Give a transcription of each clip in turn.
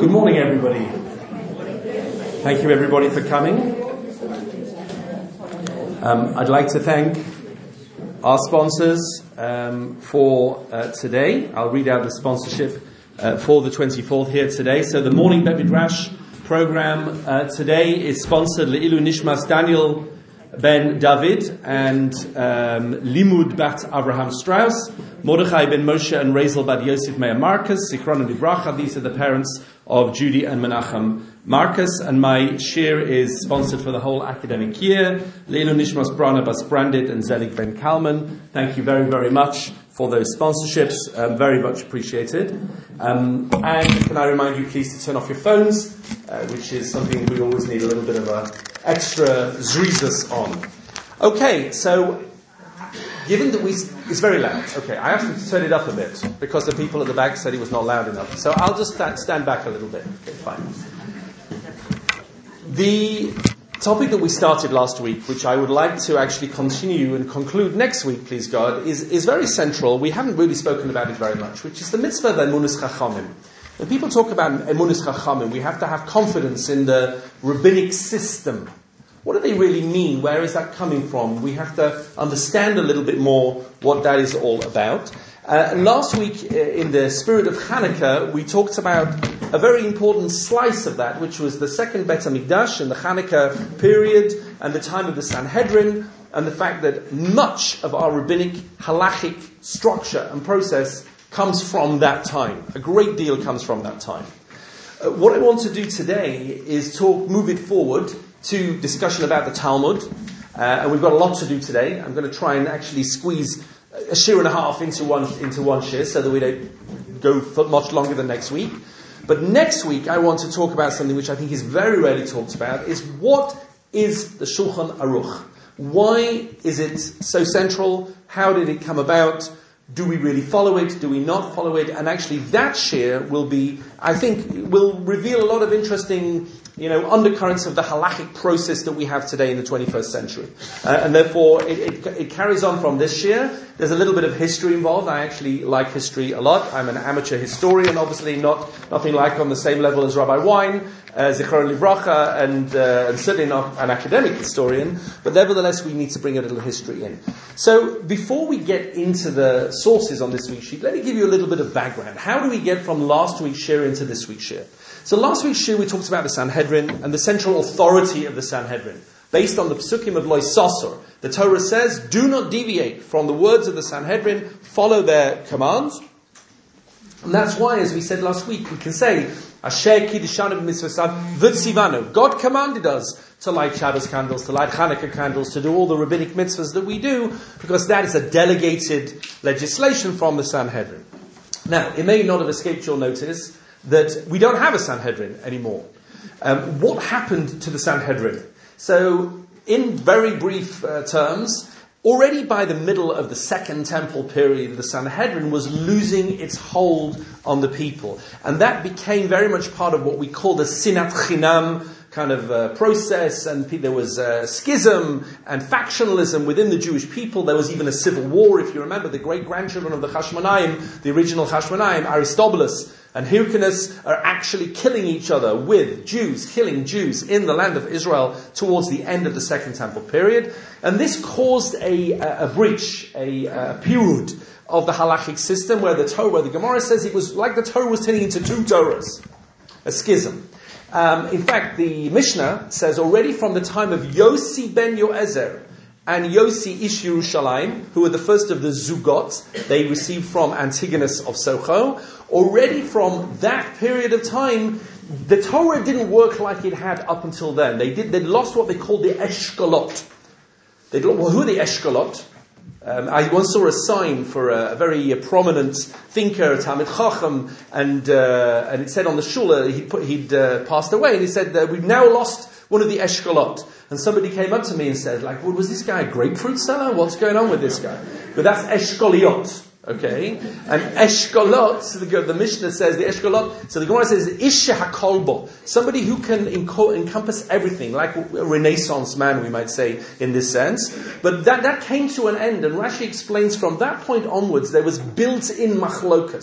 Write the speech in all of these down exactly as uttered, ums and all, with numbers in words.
Good morning, everybody. Thank you, everybody, for coming. Um, I'd like to thank our sponsors um, for uh, today. I'll read out the sponsorship uh, for the twenty-fourth here today. So the Morning Bet Midrash program uh, today is sponsored Le'ilu Nishmas Daniel ben David and um, Limud Bat Abraham Strauss, Mordechai ben Moshe and Razel bat Yosef Meir Marcus, Zichron Livracha. These are the parents of Judy and Menachem Marcus, and my shir is sponsored for the whole academic year. Leilu Nishmas Brana Bas Brandit and Zelig Ben Kalman. Thank you very, very much for those sponsorships. Um, very much appreciated. Um, and can I remind you, please, to turn off your phones, uh, which is something we always need a little bit of a extra zrizus on. Okay, so given that we, it's very loud. Okay, I have to turn it up a bit because the people at the back said it was not loud enough. So I'll just stand, stand back a little bit. Okay, fine. The topic that we started last week, which I would like to actually continue and conclude next week, please God, is, is very central. We haven't really spoken about it very much, which is the mitzvah of Emunus Chachamim. When people talk about Emunus Chachamim, we have to have confidence in the rabbinic system. What do they really mean? Where is that coming from? We have to understand a little bit more what that is all about. Uh, and last week, uh, in the spirit of Hanukkah, we talked about a very important slice of that, which was the second Bet HaMikdash in the Hanukkah period and the time of the Sanhedrin, and the fact that much of our rabbinic halachic structure and process comes from that time. A great deal comes from that time. Uh, what I want to do today is talk, move it forward to discussion about the Talmud, uh, and we've got a lot to do today. I'm going to try and actually squeeze a shir and a half into one into one shir, so that we don't go for much longer than next week. But next week, I want to talk about something which I think is very rarely talked about: is what is the Shulchan Aruch? Why is it so central? How did it come about? Do we really follow it? Do we not follow it? And actually, that shir will be, I think, will reveal a lot of interesting, you know, undercurrents of the halachic process that we have today in the twenty-first century. Uh, and therefore, it, it, it carries on from this year. There's a little bit of history involved. I actually like history a lot. I'm an amateur historian, obviously not nothing like on the same level as Rabbi Wein, uh, Zichron Livracha, and, uh, and certainly not an academic historian. But nevertheless, we need to bring a little history in. So before we get into the sources on this week's sheet, let me give you a little bit of background. How do we get from last week's shir into this week's shir? So last week's shir we talked about the Sanhedrin and the central authority of the Sanhedrin. Based on the psukim of Lo Sasor, the Torah says, do not deviate from the words of the Sanhedrin, follow their commands. And that's why, as we said last week, we can say, Asher Kiddushanim Mitzvah V'tzivanu. God commanded us to light Shabbos candles, to light Hanukkah candles, to do all the rabbinic mitzvahs that we do, because that is a delegated legislation from the Sanhedrin. Now, it may not have escaped your notice that we don't have a Sanhedrin anymore. Um, what happened to the Sanhedrin? So, in very brief uh, terms, already by the middle of the Second Temple period, the Sanhedrin was losing its hold on the people. And that became very much part of what we call the Sinat Chinam kind of uh, process, and there was uh, schism and factionalism within the Jewish people. There was even a civil war. If you remember, the great-grandchildren of the Hashmonaim, the original Hashmonaim, Aristobulus and Hyrcanus, are actually killing each other with Jews, killing Jews in the land of Israel towards the end of the Second Temple period. And this caused a, a, a breach, a, a pirud of the halachic system, where the Torah, where the Gemara says it was like the Torah was turning into two Torahs, a schism. Um, in fact, the Mishnah says already from the time of Yossi ben Yoezer and Yossi ish Yerushalayim, who were the first of the Zugot, they received from Antigonus of Socho. Already from that period of time, the Torah didn't work like it had up until then. They did. They lost what they called the Eshkolot. They well, who are the Eshkolot? Um, I once saw a sign for a, a very uh, prominent thinker, Talmid Chacham, and uh, and it said on the shul he'd, put, he'd uh, passed away, and he said that we've now lost one of the Eshkolot. And somebody came up to me and said, like, well, was this guy a grapefruit seller? What's going on with this guy? But that's Eshkoliot. Okay, and Eshkolot, so the, the Mishnah says the Eshkolot. So the Gemara says Isha Hakolbo, somebody who can enco- encompass everything, like a Renaissance man, we might say in this sense. But that that came to an end, and Rashi explains from that point onwards there was built-in machlokas.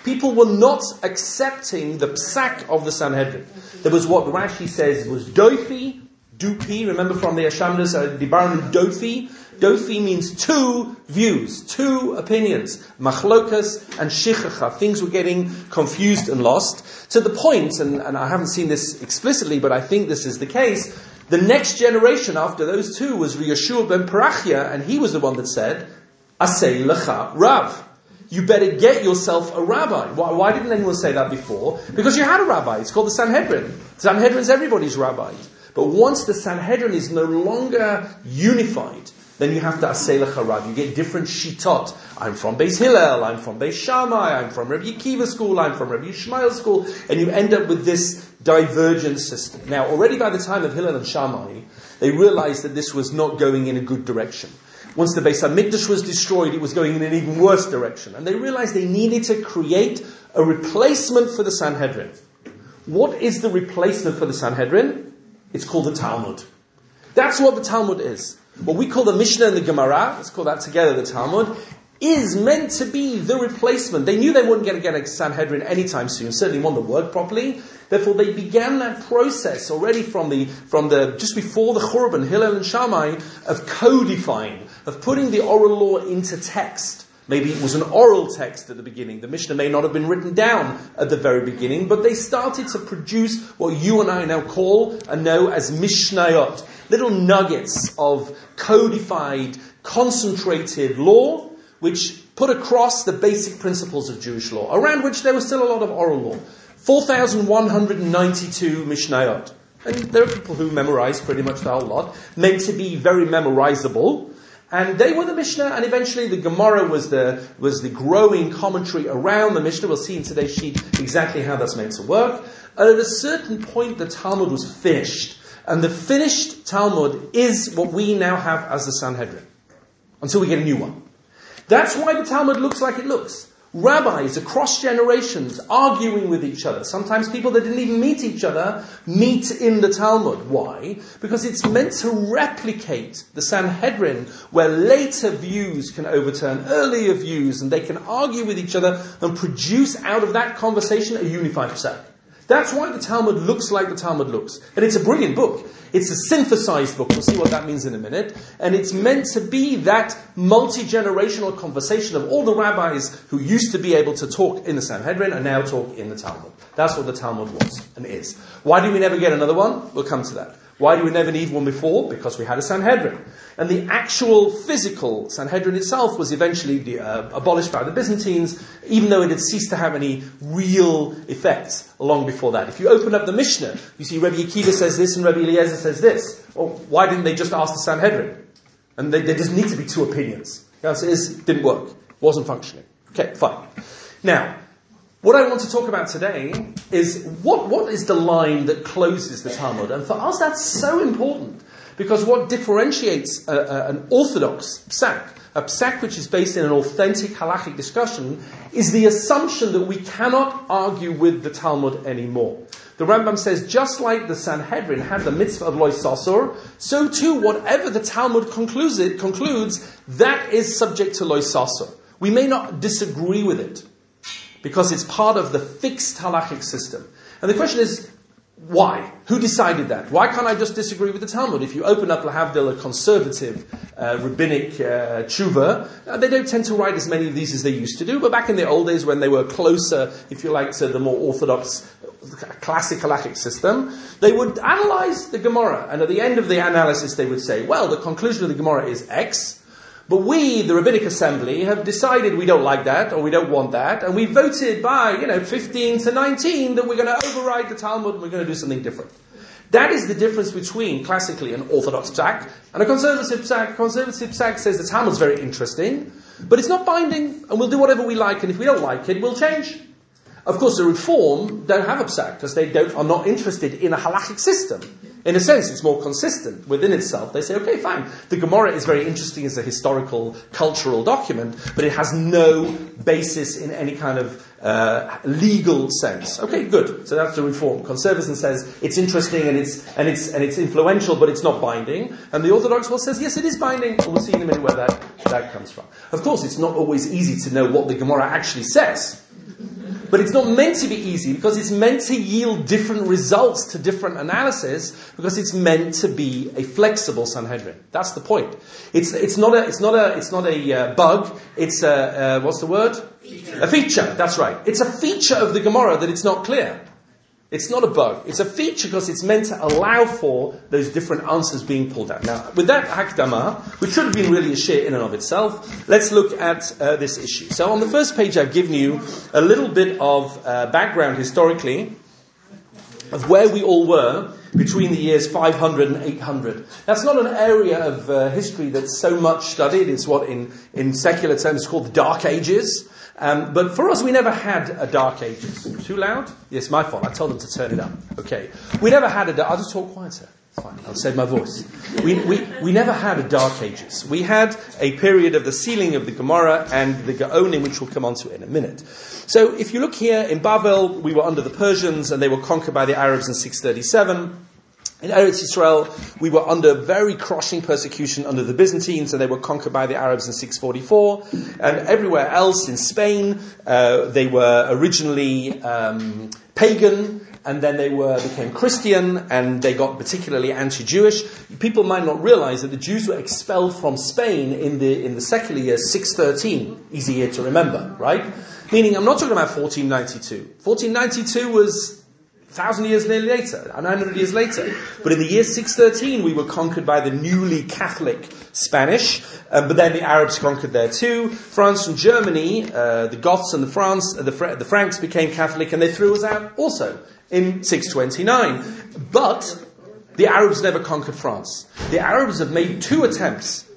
People were not accepting the psak of the Sanhedrin. There was what Rashi says was dofi, dupi, remember from the Ashamnas, uh, Dibarnu dofi. Dofi means two views, two opinions. Machlokas and shichacha. Things were getting confused and lost. To the point, and, and I haven't seen this explicitly, but I think this is the case, the next generation after those two was Yeshua ben Parachia, and he was the one that said, Asei lecha Rav. You better get yourself a rabbi. Why, why didn't anyone say that before? Because you had a rabbi. It's called the Sanhedrin. The Sanhedrin is everybody's rabbi. But once the Sanhedrin is no longer unified, then you have to asay lecha Rav. You get different shitot. I'm from Beis Hillel, I'm from Beis Shammai, I'm from Rabbi Akiva school, I'm from Rabbi Yishmael school, and you end up with this divergent system. Now, already by the time of Hillel and Shammai, they realized that this was not going in a good direction. Once the Beis HaMikdash was destroyed, it was going in an even worse direction. And they realized they needed to create a replacement for the Sanhedrin. What is the replacement for the Sanhedrin? It's called the Talmud. That's what the Talmud is. What we call the Mishnah and the Gemara, let's call that together the Talmud, is meant to be the replacement. They knew they weren't going to get a Sanhedrin anytime soon, certainly one that worked properly. Therefore, they began that process already from the, from the, just before the Churban, Hillel and Shammai, of codifying, of putting the oral law into text. Maybe it was an oral text at the beginning. The Mishnah may not have been written down at the very beginning, but they started to produce what you and I now call and know as Mishnayot. Little nuggets of codified, concentrated law, which put across the basic principles of Jewish law, around which there was still a lot of oral law. four thousand one hundred ninety-two Mishnayot. And there are people who memorize pretty much the whole lot, meant to be very memorizable. And they were the Mishnah, and eventually the Gemara was the was the growing commentary around the Mishnah. We'll see in today's sheet exactly how that's meant to work. And at a certain point, the Talmud was finished. And the finished Talmud is what we now have as the Sanhedrin, until we get a new one. That's why the Talmud looks like it looks. Rabbis across generations arguing with each other. Sometimes people that didn't even meet each other meet in the Talmud. Why? Because it's meant to replicate the Sanhedrin, where later views can overturn earlier views, and they can argue with each other and produce out of that conversation a unified psak. That's why the Talmud looks like the Talmud looks. And it's a brilliant book. It's a synthesized book. We'll see what that means in a minute. And it's meant to be that multi-generational conversation of all the rabbis who used to be able to talk in the Sanhedrin and now talk in the Talmud. That's what the Talmud was and is. Why do we never get another one? We'll come to that. Why do we never need one before? Because we had a Sanhedrin. And the actual physical Sanhedrin itself was eventually uh, abolished by the Byzantines, even though it had ceased to have any real effects long before that. If you open up the Mishnah, you see Rabbi Akiva says this and Rabbi Eliezer says this. Well, why didn't they just ask the Sanhedrin? And they, there doesn't need to be two opinions. The answer is, it didn't work. Wasn't functioning. Okay, fine. Now, what I want to talk about today is what, what is the line that closes the Talmud? And for us, that's so important. Because what differentiates a, a, an orthodox psak, a psak which is based in an authentic halachic discussion, is the assumption that we cannot argue with the Talmud anymore. The Rambam says, just like the Sanhedrin had the mitzvah of loy sasor, so too, whatever the Talmud concludes, it concludes, that is subject to loy sasor. We may not disagree with it, because it's part of the fixed halachic system. And the question is, why? Who decided that? Why can't I just disagree with the Talmud? If you open up Lahavdil, a conservative uh, rabbinic uh, tshuva, uh, they don't tend to write as many of these as they used to do. But back in the old days, when they were closer, if you like, to the more orthodox, classic halachic system, they would analyze the Gemara. And at the end of the analysis, they would say, well, the conclusion of the Gemara is X. But we, the Rabbinic Assembly, have decided we don't like that, or we don't want that, and we voted by, you know, fifteen to nineteen that we're going to override the Talmud and we're going to do something different. That is the difference between, classically, an Orthodox psak and a conservative psak. Conservative psak says the Talmud's very interesting, but it's not binding, and we'll do whatever we like, and if we don't like it, we'll change. Of course, the Reform don't have a psak, because they don't, are not interested in a halachic system. In a sense, it's more consistent within itself. They say, okay, fine. The Gemara is very interesting as a historical, cultural document, but it has no basis in any kind of uh, legal sense. Okay, good. So that's the Reform. Conservatism says it's interesting and it's and it's and it's influential, but it's not binding. And the Orthodox world says, yes, it is binding. And we'll see in a minute where that, that comes from. Of course, it's not always easy to know what the Gemara actually says. But it's not meant to be easy because it's meant to yield different results to different analysis because it's meant to be a flexible Sanhedrin. That's the point. It's it's not a it's not a it's not a uh, bug. It's a uh, what's the word? Feature. A feature. That's right. It's a feature of the Gemara that it's not clear. It's not a bug. It's a feature because it's meant to allow for those different answers being pulled out. Now, with that Hakdama, which should have been really a shir in and of itself, let's look at uh, this issue. So on the first page, I've given you a little bit of uh, background historically of where we all were between the years five hundred and eight hundred. That's not an area of uh, history that's so much studied. It's what in, in secular terms is called the Dark Ages. Um, but for us, we never had a Dark Ages. Too loud? Yes, my fault. I told them to turn it up. Okay. We never had a dark... I'll just talk quieter. It's fine. I'll save my voice. We, we, we never had a Dark Ages. We had a period of the sealing of the Gemara and the Gaonim, which we'll come on to in a minute. So if you look here, in Babel, we were under the Persians and they were conquered by the Arabs in six thirty-seven. In Eretz Yisrael, we were under very crushing persecution under the Byzantines, and they were conquered by the Arabs in six forty-four. And everywhere else in Spain, uh, they were originally um, pagan, and then they were became Christian, and they got particularly anti-Jewish. People might not realize that the Jews were expelled from Spain in the in the secular year six thirteen. Easy year to remember, right? Meaning, I'm not talking about fourteen ninety-two. fourteen ninety-two was thousand years nearly later, nine hundred years later. But in the year six thirteen, we were conquered by the newly Catholic Spanish, um, but then the Arabs conquered there too. France and Germany, uh, the Goths and the France, uh, the, Fra- the Franks became Catholic, and they threw us out also in six twenty-nine. But the Arabs never conquered France. The Arabs have made two attempts,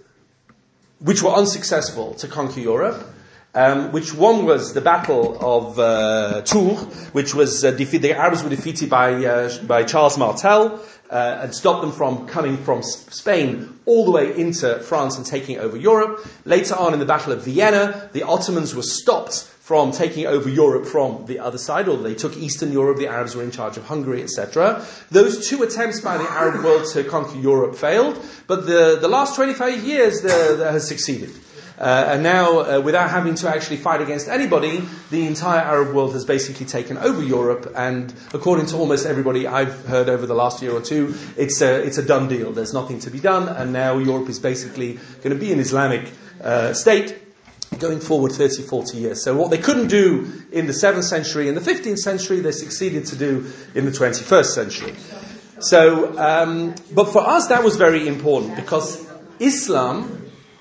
which were unsuccessful, to conquer Europe. Um, which one was the Battle of uh, Tours, which was uh, defeat, the Arabs were defeated by uh, by Charles Martel uh, and stopped them from coming from Spain all the way into France and taking over Europe. Later on in the Battle of Vienna, the Ottomans were stopped from taking over Europe from the other side, although they took Eastern Europe, the Arabs were in charge of Hungary, et cetera. Those two attempts by the Arab world to conquer Europe failed, but the, the last twenty-five years the, the has succeeded. Uh, and now, uh, without having to actually fight against anybody, the entire Arab world has basically taken over Europe. And according to almost everybody I've heard over the last year or two, it's a, it's a done deal. There's nothing to be done. And now Europe is basically going to be an Islamic uh, state going forward thirty, forty years. So what they couldn't do in the seventh century, in the fifteenth century, they succeeded to do in the twenty-first century. So, um, but for us, that was very important because Islam...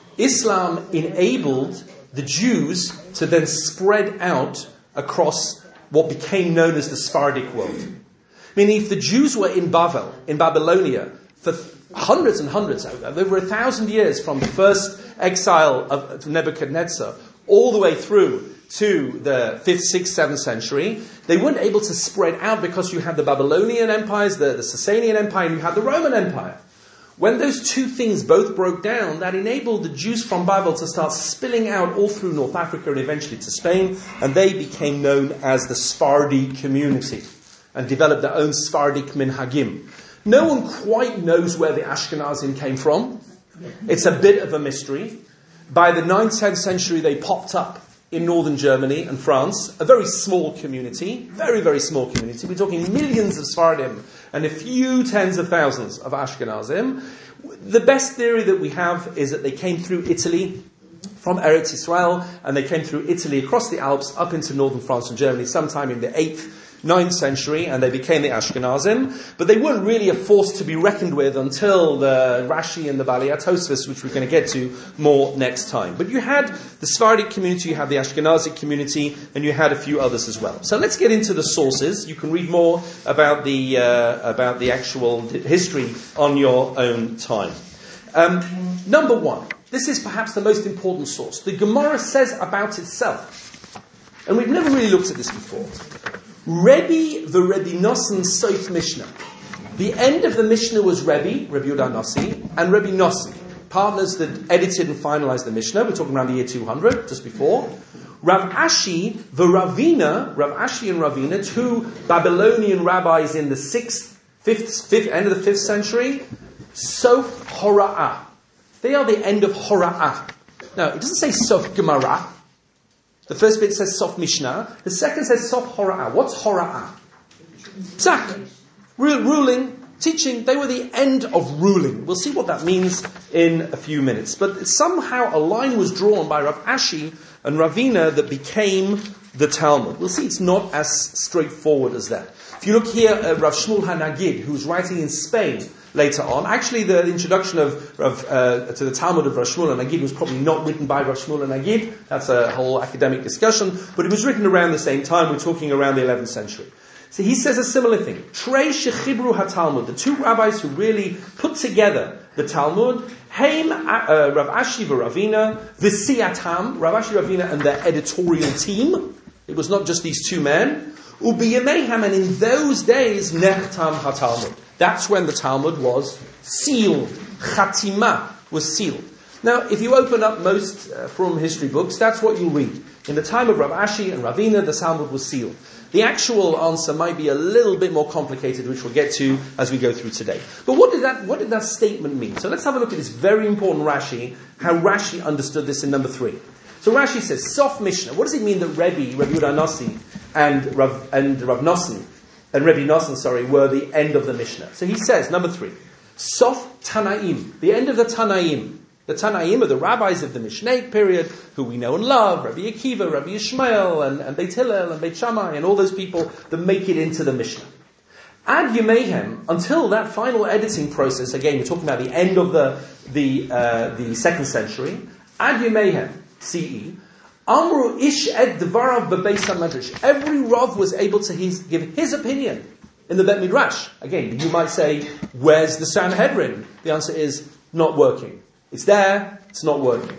Islam enabled the Jews to then spread out across what became known as the Sephardic world. Meaning if the Jews were in Babel, in Babylonia, for hundreds and hundreds, over a thousand years from the first exile of Nebuchadnezzar all the way through to the fifth, sixth, seventh century, they weren't able to spread out because you had the Babylonian empires, the, the Sasanian Empire, and you had the Roman Empire. When those two things both broke down, that enabled the Jews from Babel to start spilling out all through North Africa and eventually to Spain, and they became known as the Sephardi community and developed their own Sephardic minhagim. No one quite knows where the Ashkenazim came from. It's a bit of a mystery. By the ninth, tenth century, they popped up in northern Germany and France, a very small community, very, very small community. We're talking millions of Sephardim and a few tens of thousands of Ashkenazim. The best theory that we have is that they came through Italy from Eretz Yisrael, and they came through Italy across the Alps up into northern France and Germany sometime in the eighth, ninth century, and they became the Ashkenazim. But they weren't really a force to be reckoned with until the Rashi and the Balei Tosfos, which we're going to get to more next time. But you had the Sephardic community, you had the Ashkenazic community, and you had a few others as well. So let's get into the sources. You can read more about the uh, about the actual history on your own time. Um, number one, this is perhaps the most important source. The Gemara says about itself, and we've never really looked at this before. Rebbe the Rebbe Nosson Sof Mishnah. The end of the Mishnah was Rebbe, Rebbe Yehuda Nossi, and Rebbe Nosson, partners that edited and finalized the Mishnah. We're talking around the year two hundred, just before. Rav Ashi, the Ravina, Rav Ashi and Ravina, two Babylonian rabbis in the sixth, fifth, fifth, end of the fifth century. Sof Hora'ah. They are the end of Hora'ah. Now, it doesn't say Sof Gemara. The first bit says Sof Mishnah. The second says Sof Hora'ah. What's Hora'ah? Exactly. Ruling, teaching. They were the end of ruling. We'll see what that means in a few minutes. But somehow a line was drawn by Rav Ashi and Ravina that became the Talmud. We'll see it's not as straightforward as that. If you look here at Rav Shmuel HaNagid, who's writing in Spain later on, actually the introduction of Rav, uh, to the Talmud of Rav Shmuel HaNagid was probably not written by Rav Shmuel HaNagid. That's a whole academic discussion. But it was written around the same time. We're talking around the eleventh century. So he says a similar thing. Trei shechibru ha-Talmud, the two rabbis who really put together the Talmud, Haim uh, Rav Ashi v'Ravina, v'siatam, Rav Ashi Ravina and their editorial team. It was not just these two men. U'biyameihem, and in those days, nechtam ha-Talmud. That's when the Talmud was sealed. Chatima was sealed. Now, if you open up most uh, from history books, that's what you'll read. In the time of Rav Ashi and Ravina, the Talmud was sealed. The actual answer might be a little bit more complicated, which we'll get to as we go through today. But what did that, what did that statement mean? So let's have a look at this very important Rashi, how Rashi understood this in number three. So Rashi says, Sof Mishnah. What does it mean that Rebbe, Rebbe Yehuda Nasi, and Rav, and Rav Nosson, and Rebbe Nosson, sorry, were the end of the Mishnah? So he says, number three, Sof Tanaim, the end of the Tanaim. The Tanaim are the rabbis of the Mishnaic period, who we know and love, Rabbi Akiva, Rabbi Yishmael, and, and Beit Hillel, and Beit Shammai, and all those people that make it into the Mishnah. Ad Yemehem, until that final editing process, again, we're talking about the end of the the uh, the second century, Ad Yemehem, C E, Amru Ish Ed Dvarav Bebeis HaMedrash. Every Rav was able to his, give his opinion in the Bet Midrash. Again, you might say, where's the Sanhedrin? The answer is, not working. It's there, it's not working.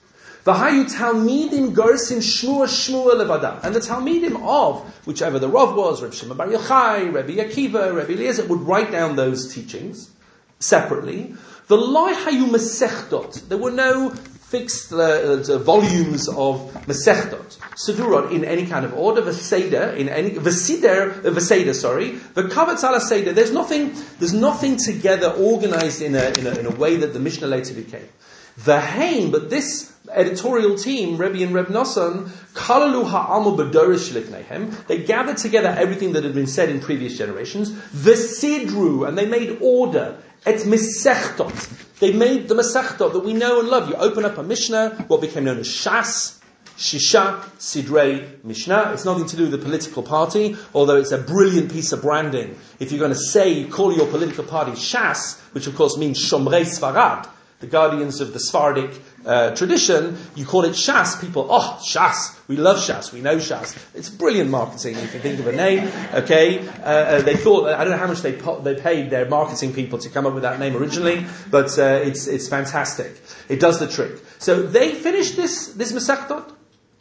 V'hayu Talmidim Gersim Shmua Shmua Levada. And the Talmidim of whichever the Rav was, Reb Shimon Bar Yochai, Rabbi Akiva, Rabbi Eliezer, would write down those teachings separately. V'loi hayu Masechdot. There were no fixed uh, uh, volumes of Masechdot, Sedurot in any kind of order, V'seder in any V'sider, uh, V'seder, sorry, V'kavatz ala Seder. There's nothing. There's nothing together organized in a in a, in a way that the Mishnah later became. V'heim, but this editorial team, Rebbe and Reb Nosson, Kalalu ha'amu b'dorish lifneihem. They gathered together everything that had been said in previous generations. V'sidru, and they made order. Et Masechtot. They made the Masechtot that we know and love. You open up a Mishnah, what became known as Shas, Shisha, Sidrei, Mishnah. It's nothing to do with the political party, although it's a brilliant piece of branding. If you're going to say, call your political party Shas, which of course means Shomrei Sfarad, the guardians of the Sephardic uh, tradition, you call it Shas, people, oh, Shas, we love Shas, we know Shas. It's brilliant marketing, if you think of a name, okay? Uh, they thought, I don't know how much they po- they paid their marketing people to come up with that name originally, but uh, it's it's fantastic. It does the trick. So they finished this, this Masechtot.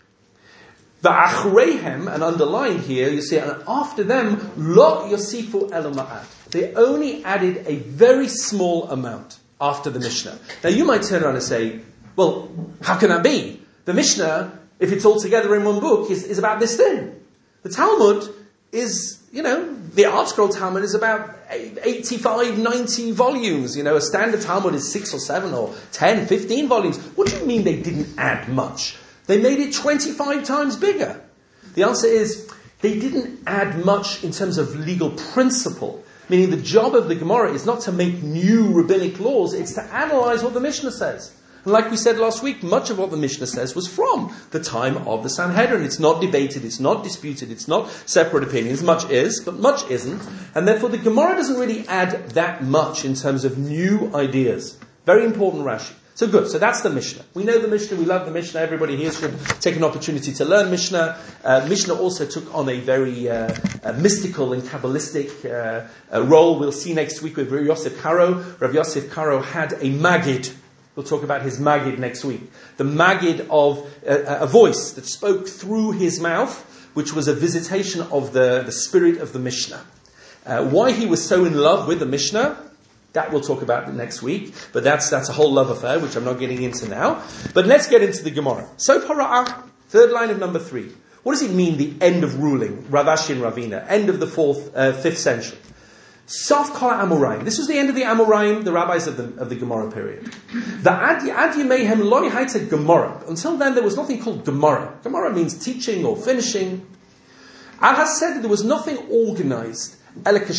V'achreihem, and underlined here, you see, and after them, lo yosifu elo ma'at. They only added a very small amount after the Mishnah. Now you might turn around and say, well, how can that be? The Mishnah, if it's all together in one book, is, is about this thing. The Talmud is, you know, the Art Scroll Talmud is about eighty-five, ninety volumes. You know, a standard Talmud is six or seven or ten, fifteen volumes. What do you mean they didn't add much? They made it twenty-five times bigger. The answer is, they didn't add much in terms of legal principle. Meaning the job of the Gemara is not to make new rabbinic laws, it's to analyze what the Mishnah says. And like we said last week, much of what the Mishnah says was from the time of the Sanhedrin. It's not debated, it's not disputed, it's not separate opinions. Much is, but much isn't. And therefore the Gemara doesn't really add that much in terms of new ideas. Very important Rashi. So good, so that's the Mishnah. We know the Mishnah, we love the Mishnah, everybody here should take an opportunity to learn Mishnah. Uh, Mishnah also took on a very uh, uh, mystical and Kabbalistic uh, uh, role. We'll see next week with Rav Yosef Karo. Rav Yosef Karo had a Maggid. We'll talk about his Maggid next week. The Maggid of uh, a voice that spoke through his mouth, which was a visitation of the, the spirit of the Mishnah. Uh, why he was so in love with the Mishnah, that we'll talk about next week, but that's that's a whole love affair, which I'm not getting into now. But let's get into the Gemara. So, Para'ah, third line of number three. What does it mean, the end of ruling? Rav Ashi and Ravina, end of the fourth, uh, fifth century. Sof Kol Amoraim. This was the end of the Amoraim, the rabbis of the of the Gemara period. The Ad Yamehem Loi Haita Gemara. Until then, there was nothing called Gemara. Gemara means teaching or finishing. Al has said that there was nothing organized. When a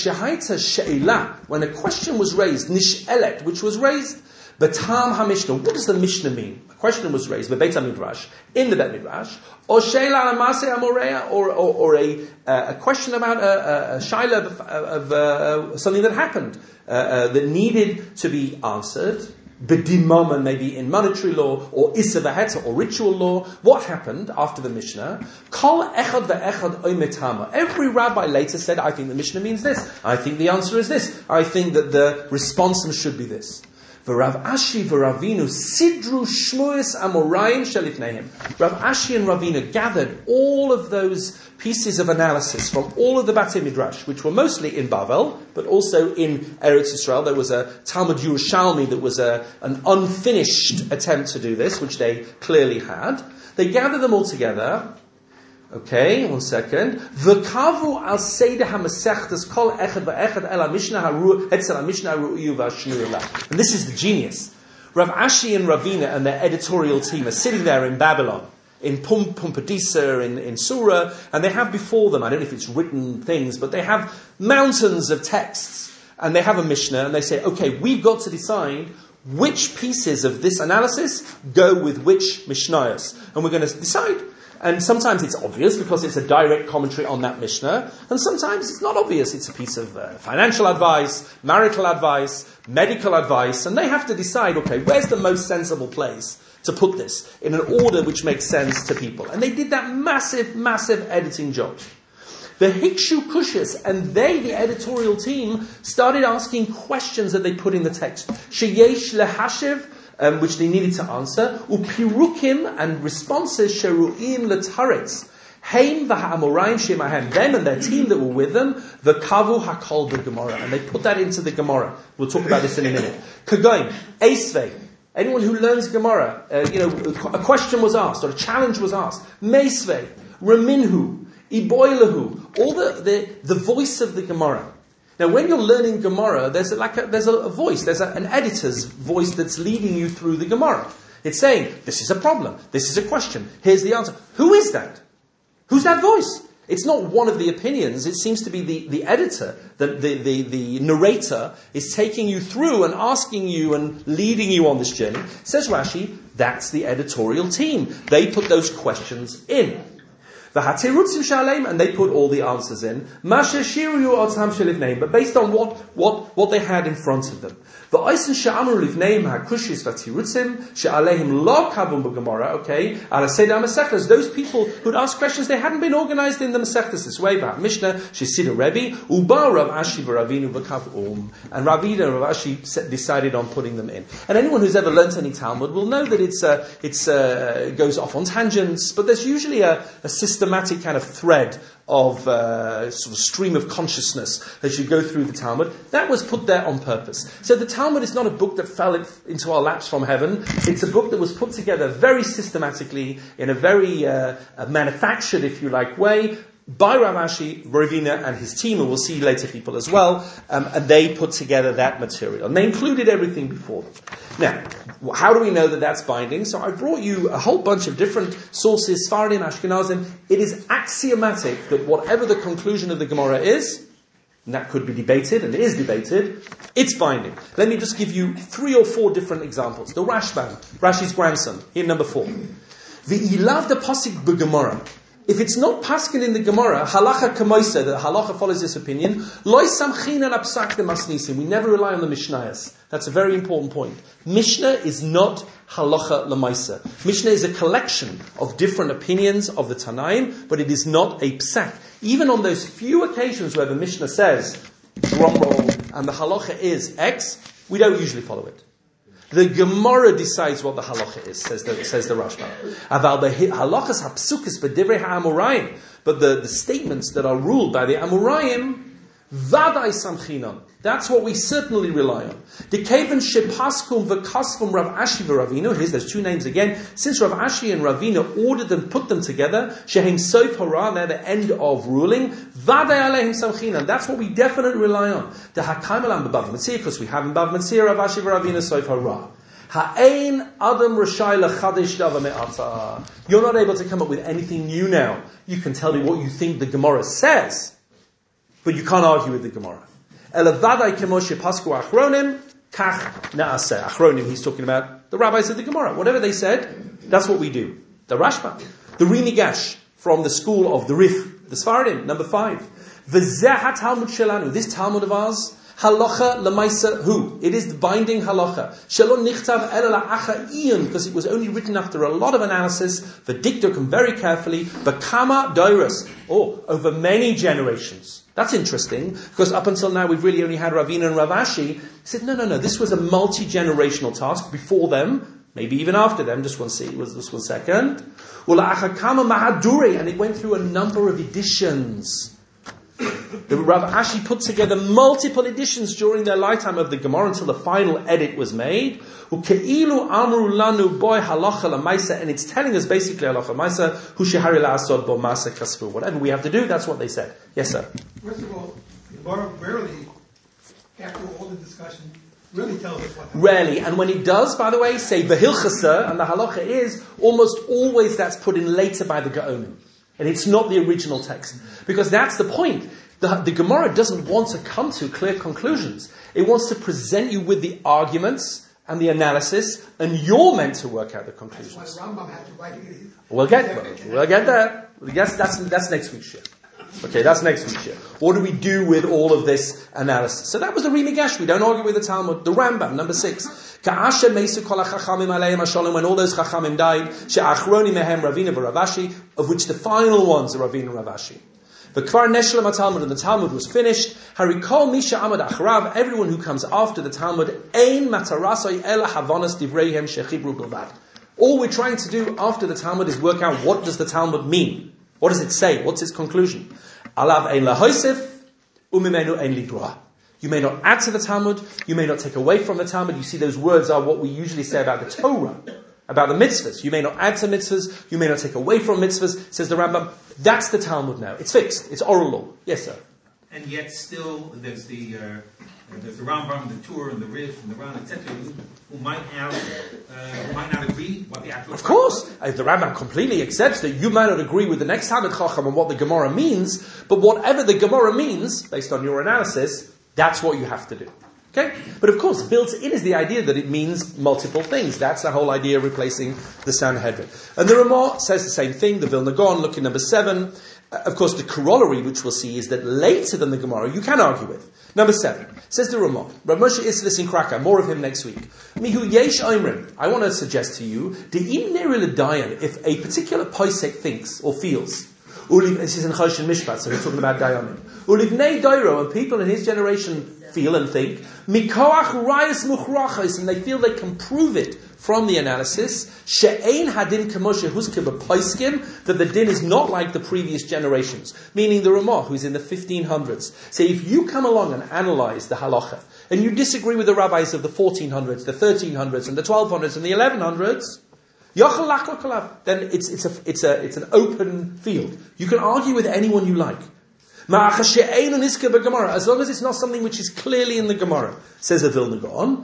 question was raised, Nishelet, which was raised, Batam HaMishnah. What does the Mishnah mean? A question was raised by Beit HaMidrash, in the Beit Midrash, or Sheila Amasei Amoreya, or or a uh, a question about a, a, a Shaila of, of uh, something that happened uh, uh, that needed to be answered. Bedimama, maybe in monetary law, or Issa V'Heta, or ritual law. What happened after the Mishnah? Kol echad ve'echad oimetama. Every rabbi later said, I think the Mishnah means this. I think the answer is this. I think that the response should be this. V'Rav Ashi v'Ravinu sidru shmuis amorayim shelifnehem. Rav Ashi and Ravina gathered all of those pieces of analysis from all of the Batei Midrash, which were mostly in Bavel, but also in Eretz Yisrael. There was a Talmud Yerushalmi that was a, an unfinished attempt to do this, which they clearly had. They gathered them all together. Okay, one second. V'kavu al seder ha-masechtas kol echad v'echad el ha-mishnah haru etzel ha-mishnah haru'yu v'ashnu elah. And this is the genius. Rav Ashi and Ravina and their editorial team are sitting there in Babylon, in Pum, Pumbedisa, in, in Surah, and they have before them, I don't know if it's written things, but they have mountains of texts, and they have a Mishnah, and they say, okay, we've got to decide which pieces of this analysis go with which Mishnayos, and we're going to decide. And sometimes it's obvious because it's a direct commentary on that Mishnah. And sometimes it's not obvious. It's a piece of uh, financial advice, marital advice, medical advice. And they have to decide, okay, where's the most sensible place to put this in an order which makes sense to people. And they did that massive, massive editing job. The Hikshu Kushas, and they, the editorial team, started asking questions that they put in the text. Sheyesh lehashiv, Um, which they needed to answer, upirukim, and responses sheruim letaretz, heim v'ha'amorayim shemahem, them and their team that were with them, v'kavu hakol b'gemara, and they put that into the Gemara. We'll talk about this in a minute. Kagoim, Eisvei, anyone who learns Gemara, uh, you know, a question was asked or a challenge was asked. Meisvei, Raminhu, Iboilahu, all the, the the voice of the Gemara. Now, when you're learning Gemara, there's a, like a, there's a, a voice, there's a, an editor's voice that's leading you through the Gemara. It's saying, this is a problem, this is a question, here's the answer. Who is that? Who's that voice? It's not one of the opinions, it seems to be the, the editor, the, the, the, the narrator is taking you through and asking you and leading you on this journey. Says Rashi, that's the editorial team. They put those questions in. And they put all the answers in. But based on what, what, what they had in front of them. Okay, those people who'd ask questions, they hadn't been organized in the Masechtas this way. Mishnah, Shesida Rebbe, Uba Rav Ashi V'Ravinu B'Kav'um, and Ravina and Rav Ashi decided on putting them in. And anyone who's ever learnt any Talmud will know that it's uh, it's uh, it goes off on tangents, but there's usually a, a systematic kind of thread of uh, sort of stream of consciousness as you go through the Talmud. That was put there on purpose. So the Talmud is not a book that fell into our laps from heaven. It's a book that was put together very systematically in a very uh, manufactured, if you like, way by Rav Ashi, Ravina, and his team, and we'll see later people as well, um, and they put together that material. And they included everything before them. Now, how do we know that that's binding? So I brought you a whole bunch of different sources, Sfaradim, Ashkenazim. It is axiomatic that whatever the conclusion of the Gemara is, and that could be debated, and it is debated, it's binding. Let me just give you three or four different examples. The Rashbam, Rashi's grandson, here number four. The Ilav the Pasik b'Gemara. If it's not paskin in the Gemara, halacha kamoisa, the halacha follows this opinion, loy samchin al apsak de masnisim. We never rely on the Mishnayos. That's a very important point. Mishnah is not halacha lamaisa. Mishnah is a collection of different opinions of the Tanaim, but it is not a psak. Even on those few occasions where the Mishnah says, drum roll, and the halacha is X, we don't usually follow it. The Gemara decides what the halacha is, says the, says the Rashba. Halachas hapsukis b'divrei ha'amorayim. But the, the statements that are ruled by the Amorayim, Vadai samchinon. That's what we certainly rely on. The Kavan Shepaskum Vakaskum Rav Ashi Ravina. Here's those two names again. Since Rav Ashi and Ravina ordered them, put them together, Shehem Sof Hara, they're the end of ruling. Vadai Alehim Samchinon. That's what we definitely rely on. The Hakaim Alam B'Bav Metzir, because we have in Bav Metzir Rav Ashi Ravina Sof Hara. Ha'ein Adam Rashai L'Chadish Dava Me'ata. You're not able to come up with anything new now. You can tell me what you think the Gemara says, but you can't argue with the Gemara. Elavadai Kemoshe Pasku Achronim, Kach Naaseh. Achronim, he's talking about the rabbis of the Gemara. Whatever they said, that's what we do. The Rashba, the Rimigash, from the school of the Rif, the Sfaradim, number five. V'zeh Talmud Shelanu, this Talmud of ours, Halacha Lamaisa Hu. It is the binding halacha. Shalom Nichtav Ela La'acha Ian, because it was only written after a lot of analysis, the dikduk very carefully, Bakama Doiros, oh, over many generations. That's interesting, because up until now we've really only had Ravina and Rav Ashi. He said, no, no, no, this was a multi-generational task before them, maybe even after them, just one see, was this one second. And it went through a number of editions. The Rav Ashi put together multiple editions during their lifetime of the Gemara until the final edit was made. And it's telling us basically halacha maisa, hu shehari la'asod bo masa kasvu. Whatever we have to do, that's what they said. Yes, sir. First of all, the Gemara rarely, after all the discussion, really tells us what happened. Rarely. And when it does, by the way, say behilchasa, and the halacha is, almost always that's put in later by the Gaonim. And it's not the original text. Because that's the point. The, the Gemara doesn't want to come to clear conclusions. It wants to present you with the arguments and the analysis, and you're meant to work out the conclusions. That's why Rambam had to write it. We'll get, we'll get there. Yes, that's, that's next week's share. Okay, that's next week's share. What do we do with all of this analysis? So that was the Rimigash. We don't argue with the Talmud. The Rambam, number six. Ka'asha meisu kol ha'chachamim aleim ha'shalom, when all those chachamim died, she'achroni mehem Ravina v'Rav Ashi, of which the final ones are Ravina and Rav Ashi. The Kvar Neshlam HaTalmud, and the Talmud was finished. Harikol Misha Amad Achrav, everyone who comes after the Talmud, Ein Matarasai Ela Havanas Divreihem Shechibru Bilbad. All we're trying to do after the Talmud is work out what does the Talmud mean. What does it say? What's its conclusion? Alav Ein Lahoisef, Umimenu Ein Ligrah. You may not add to the Talmud, you may not take away from the Talmud. You see, those words are what we usually say about the Torah, about the mitzvahs. You may not add to mitzvahs, you may not take away from mitzvahs, says the Rambam. That's the Talmud now. It's fixed. It's oral law. Yes, sir. And yet still, there's the uh, there's the Rambam, the Tur, and the Rif, and the Ran, et cetera, who, who might have, uh, who might not agree what the actual. Of course, if the Rambam completely accepts that you might not agree with the next Talmud Chacham on what the Gemara means, but whatever the Gemara means, based on your analysis, that's what you have to do. Okay? But of course, built in is the idea that it means multiple things. That's the whole idea of replacing the Sanhedrin. And the Ramah says the same thing, the Vilna Gaon, look at number seven. Uh, of course, the corollary, which we'll see, is that later than the Gemara, you can argue with. Number seven, says the Ramah, Rav Moshe Isserles in Krakow, more of him next week. Mihu yesh oimrim, I want to suggest to you, de'im neri l'dayan, if a particular posek thinks or feels, this is in Choshen Mishpat, so he's talking about dayanim. Ulivnei dairo, and people in his generation feel and think, mikoach rayas muchrachos, and they feel they can prove it from the analysis, she'ein hadin kamoshe huske b'poiskim, that the din is not like the previous generations. Meaning the Ramah, who's in the fifteen hundreds. Say, if you come along and analyze the halacha, and you disagree with the rabbis of the fourteen hundreds, the thirteen hundreds, and the twelve hundreds, and the eleven hundreds, then it's, it's, a, it's, a, it's an open field. You can argue with anyone you like. As long as it's not something which is clearly in the Gemara, says the Vilna Gaon.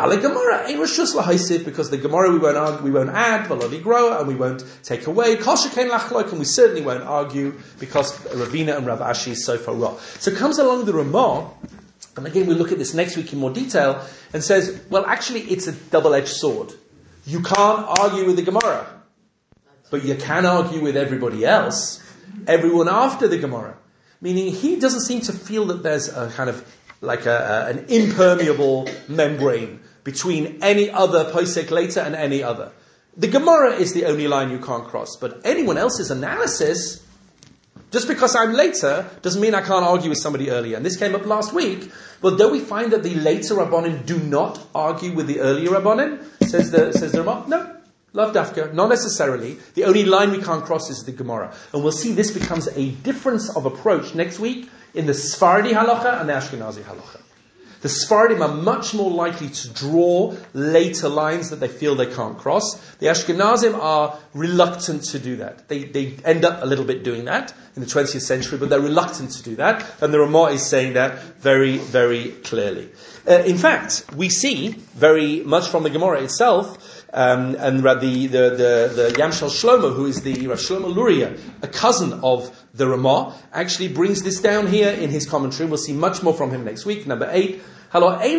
Because the Gemara we won't argue, we won't add, and we won't take away. And we certainly won't argue because Ravina and Rav Ashi is so far raw. So comes along the Ramah, and again we'll look at this next week in more detail, and says, well, actually it's a double-edged sword. You can't argue with the Gemara, but you can argue with everybody else, everyone after the Gemara. Meaning he doesn't seem to feel that there's a kind of like a, a, an impermeable membrane between any other posek later and any other. The Gemara is the only line you can't cross, but anyone else's analysis, just because I'm later, doesn't mean I can't argue with somebody earlier. And this came up last week. Well, don't we find that the later Rabbanim do not argue with the earlier Rabbanim? Says the says the Ramah. No. Love dafka, not necessarily. The only line we can't cross is the Gemara. And we'll see this becomes a difference of approach next week in the Sephardi halacha and the Ashkenazi halacha. The Sephardim are much more likely to draw later lines that they feel they can't cross. The Ashkenazim are reluctant to do that. They they end up a little bit doing that in the twentieth century, but they're reluctant to do that. And the Ramah is saying that very, very clearly. Uh, in fact, we see very much from the Gemara itself, um, and the, the, the, the Yamshel Shlomo, who is the Rav Shlomo Luria, a cousin of the Ramah, actually brings this down here in his commentary. We'll see much more from him next week. Number eight. Normally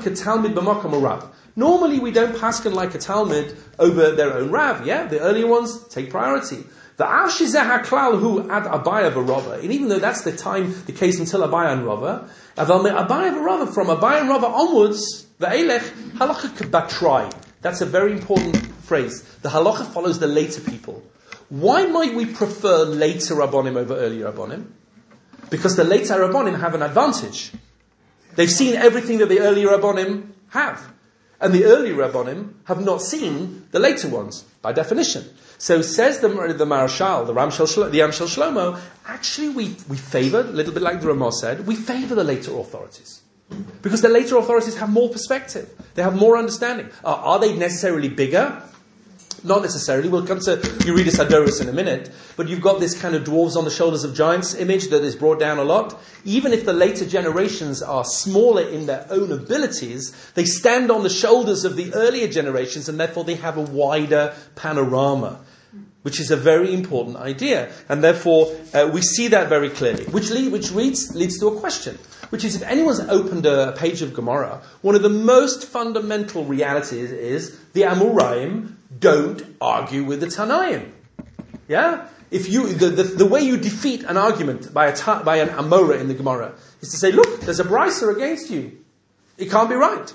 we don't paskin like a Talmud over their own Rav, yeah? The earlier ones take priority. The Ashizah HaKlal hu ad Abaya v'Rava, and even though that's the time, the case until Abaya and Rava, Abaya v'Rava, from Abaya and Rava onwards, V'elech halacha k'batrai. That's a very important phrase. The halacha follows the later people. Why might we prefer later Rabbonim over earlier Rabbonim? Because the later Rabbonim have an advantage. They've seen everything that the earlier Rabbonim have. And the earlier Rabbonim have not seen the later ones, by definition. So says the, the Marashal, the Ramshel, the Yamshel Shlomo, actually we, we favor, a little bit like the Ramah said, we favor the later authorities. Because the later authorities have more perspective. They have more understanding. Uh, are they necessarily bigger? Not necessarily. We'll come to Yeridas Hadoros in a minute. But you've got this kind of dwarves on the shoulders of giants image that is brought down a lot. Even if the later generations are smaller in their own abilities, they stand on the shoulders of the earlier generations, and therefore they have a wider panorama, which is a very important idea. And therefore, uh, we see that very clearly. Which, lead, which leads, leads to a question, which is, if anyone's opened a page of Gemara, one of the most fundamental realities is the Amoraim don't argue with the Tanaim. Yeah? If you, the, the, the way you defeat an argument by a ta, by an Amora in the Gemara is to say, look, there's a Brisa against you. It can't be right.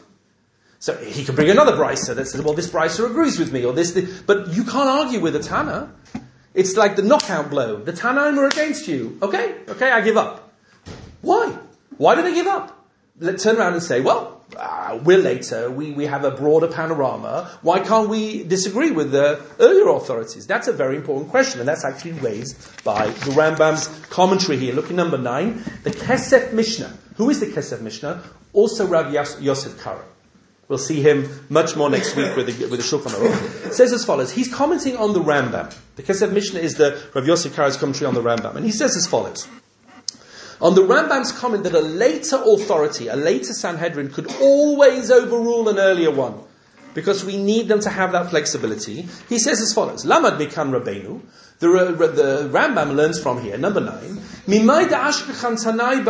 So he can bring another Brisa that says, well, this Brisa agrees with me, or this, this, but you can't argue with the Tana. It's like the knockout blow. The Tanaim are against you. Okay, okay, I give up. Why? Why do they give up? Let's turn around and say, well, uh, we're later, we, we have a broader panorama. Why can't we disagree with the earlier authorities? That's a very important question, and that's actually raised by the Rambam's commentary here. Look at number nine, the Kesef Mishnah. Who is the Kesef Mishnah? Also Rav Yos- Yosef Karo. We'll see him much more next week with the, with the Shulchan Aruch. It says as follows. He's commenting on the Rambam. The Kesef Mishnah is the Rav Yosef Karo's commentary on the Rambam, and he says as follows. On the Rambam's comment that a later authority, a later Sanhedrin, could always overrule an earlier one, because we need them to have that flexibility, he says as follows. Lamad Mikan Rabbeinu, the, the Rambam learns from here, number nine, Mimai da'ashkechan Tanai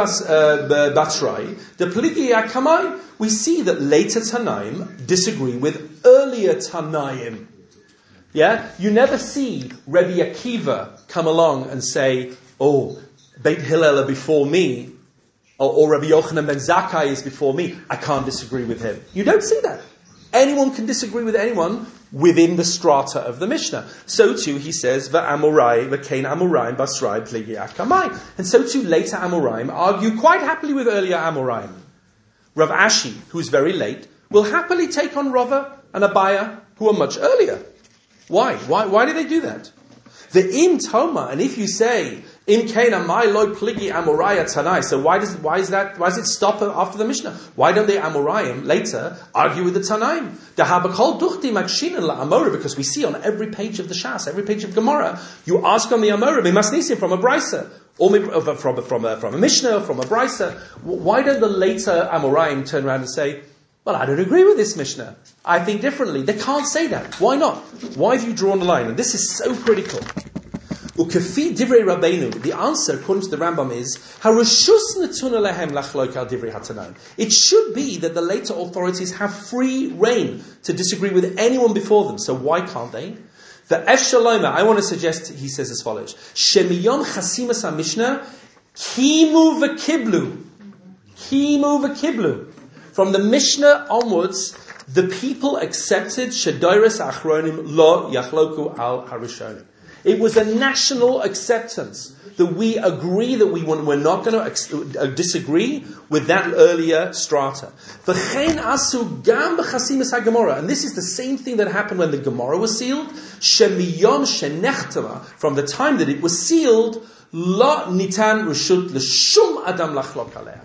Batrai, the Pligi Yakamai, we see that later Tanaim disagree with earlier Tanaim. Yeah? You never see Rebbe Akiva come along and say, oh, Beit Hillel are before me, or, or Rabbi Yochanan ben Zakkai is before me, I can't disagree with him. You don't see that. Anyone can disagree with anyone within the strata of the Mishnah. So too, he says, V'amorai, v'kein amoraim, basrai, pligi akamai. And so too, later Amoraim argue quite happily with earlier Amoraim. Rav Ashi, who is very late, will happily take on Rava and Abaya, who are much earlier. Why? Why, why do they do that? The im toma, and if you say, Im Kena my loy pligi Amoraya Tanai. So why does why is that why does it stop after the Mishnah? Why don't the Amoraim later argue with the Tanaim? The Habakol Duchti Makshin la Amora, because we see on every page of the Shas, every page of Gemara, you ask on the Amora, Mimasnisim from a Brisa, or from from a from a Mishnah, from a Brisa. Why don't the later Amoraim turn around and say, well, I don't agree with this Mishnah. I think differently. They can't say that. Why not? Why have you drawn the line? And this is so critical. Ukefi divrei Rabbeinu. The answer, according to the Rambam, is Harushus netuna lehem lachloik al divrei hatanan. It should be that the later authorities have free reign to disagree with anyone before them. So why can't they? The Ef Shaloma, I want to suggest, he says as follows: Shemiyom chasimas ha-mishnah kimu v'kiblu, kimu v'kiblu. From the Mishnah onwards, the people accepted Shadairas Achronim lo yachloku al harishonim. It was a national acceptance that we agree that we we're not going to ex- disagree with that earlier strata. And this is the same thing that happened when the Gemara was sealed. From the time that it was sealed, La nitan reshut l'shum adam lachlok aleh.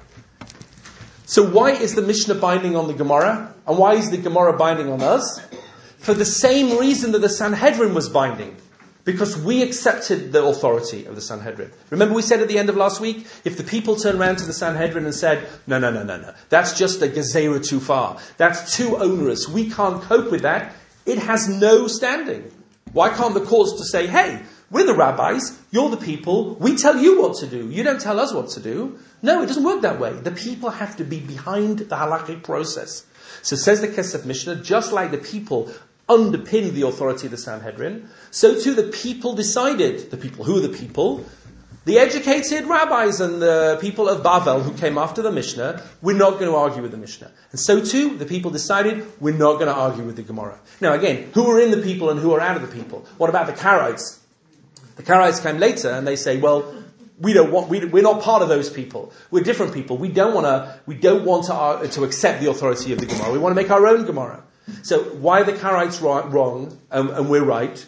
So why is the Mishnah binding on the Gemara? And why is the Gemara binding on us? For the same reason that the Sanhedrin was binding. Because we accepted the authority of the Sanhedrin. Remember we said at the end of last week, if the people turned around to the Sanhedrin and said, no, no, no, no, no, that's just a gezerah too far. That's too onerous. We can't cope with that. It has no standing. Why can't the courts just say, hey, we're the rabbis, you're the people, we tell you what to do, you don't tell us what to do. No, it doesn't work that way. The people have to be behind the halakhic process. So says the Kesef Mishnah, just like the people underpinned the authority of the Sanhedrin, so too the people decided, the people, who are the people? The educated rabbis and the people of Bavel who came after the Mishnah, we're not going to argue with the Mishnah. And so too, the people decided, we're not going to argue with the Gemara. Now again, who are in the people and who are out of the people? What about the Karaites? The Karaites came later and they say, well, we don't want, we, we're not part of those people. We're different people. We don't want to, we don't want to, uh, to accept the authority of the Gemara. We want to make our own Gemara. So why are the Karaites wrong and, and we're right?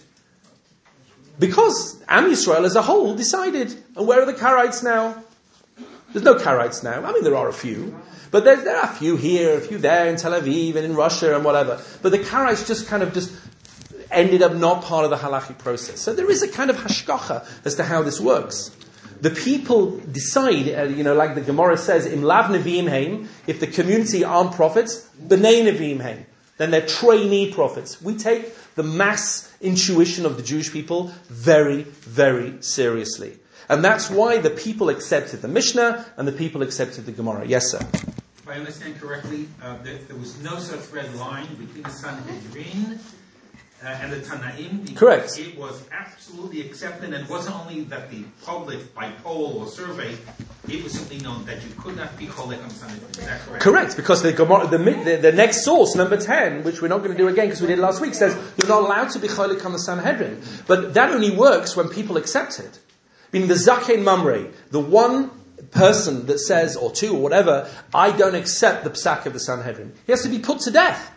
Because Am Yisrael as a whole decided. And where are the Karaites now? There's no Karaites now. I mean, there are a few. But there, there are a few here, a few there in Tel Aviv and in Russia and whatever. But the Karaites just kind of just ended up not part of the halachic process. So there is a kind of hashkacha as to how this works. The people decide, uh, you know, like the Gemara says, Im lav neviim heim, if the community aren't prophets, b'nei neviim heim. Then they're trainee prophets. We take the mass intuition of the Jewish people very, very seriously. And that's why the people accepted the Mishnah and the people accepted the Gemara. Yes, sir? If I understand correctly, uh, there, there was no such red line between the Sanhedrin uh, and the Tanaim. Because correct. It was absolutely accepted, and it wasn't only that the public, by poll or survey, it was simply known that you could not be cholek on Sanhedrin. Is that correct? Correct, because the, the, the, the next source, number ten, which we're not going to do again because we did last week, says you're not allowed to be cholek on the Sanhedrin. But that only works when people accept it. Meaning the Zaken Mamre, the one person that says, or two or whatever, I don't accept the psak of the Sanhedrin, he has to be put to death.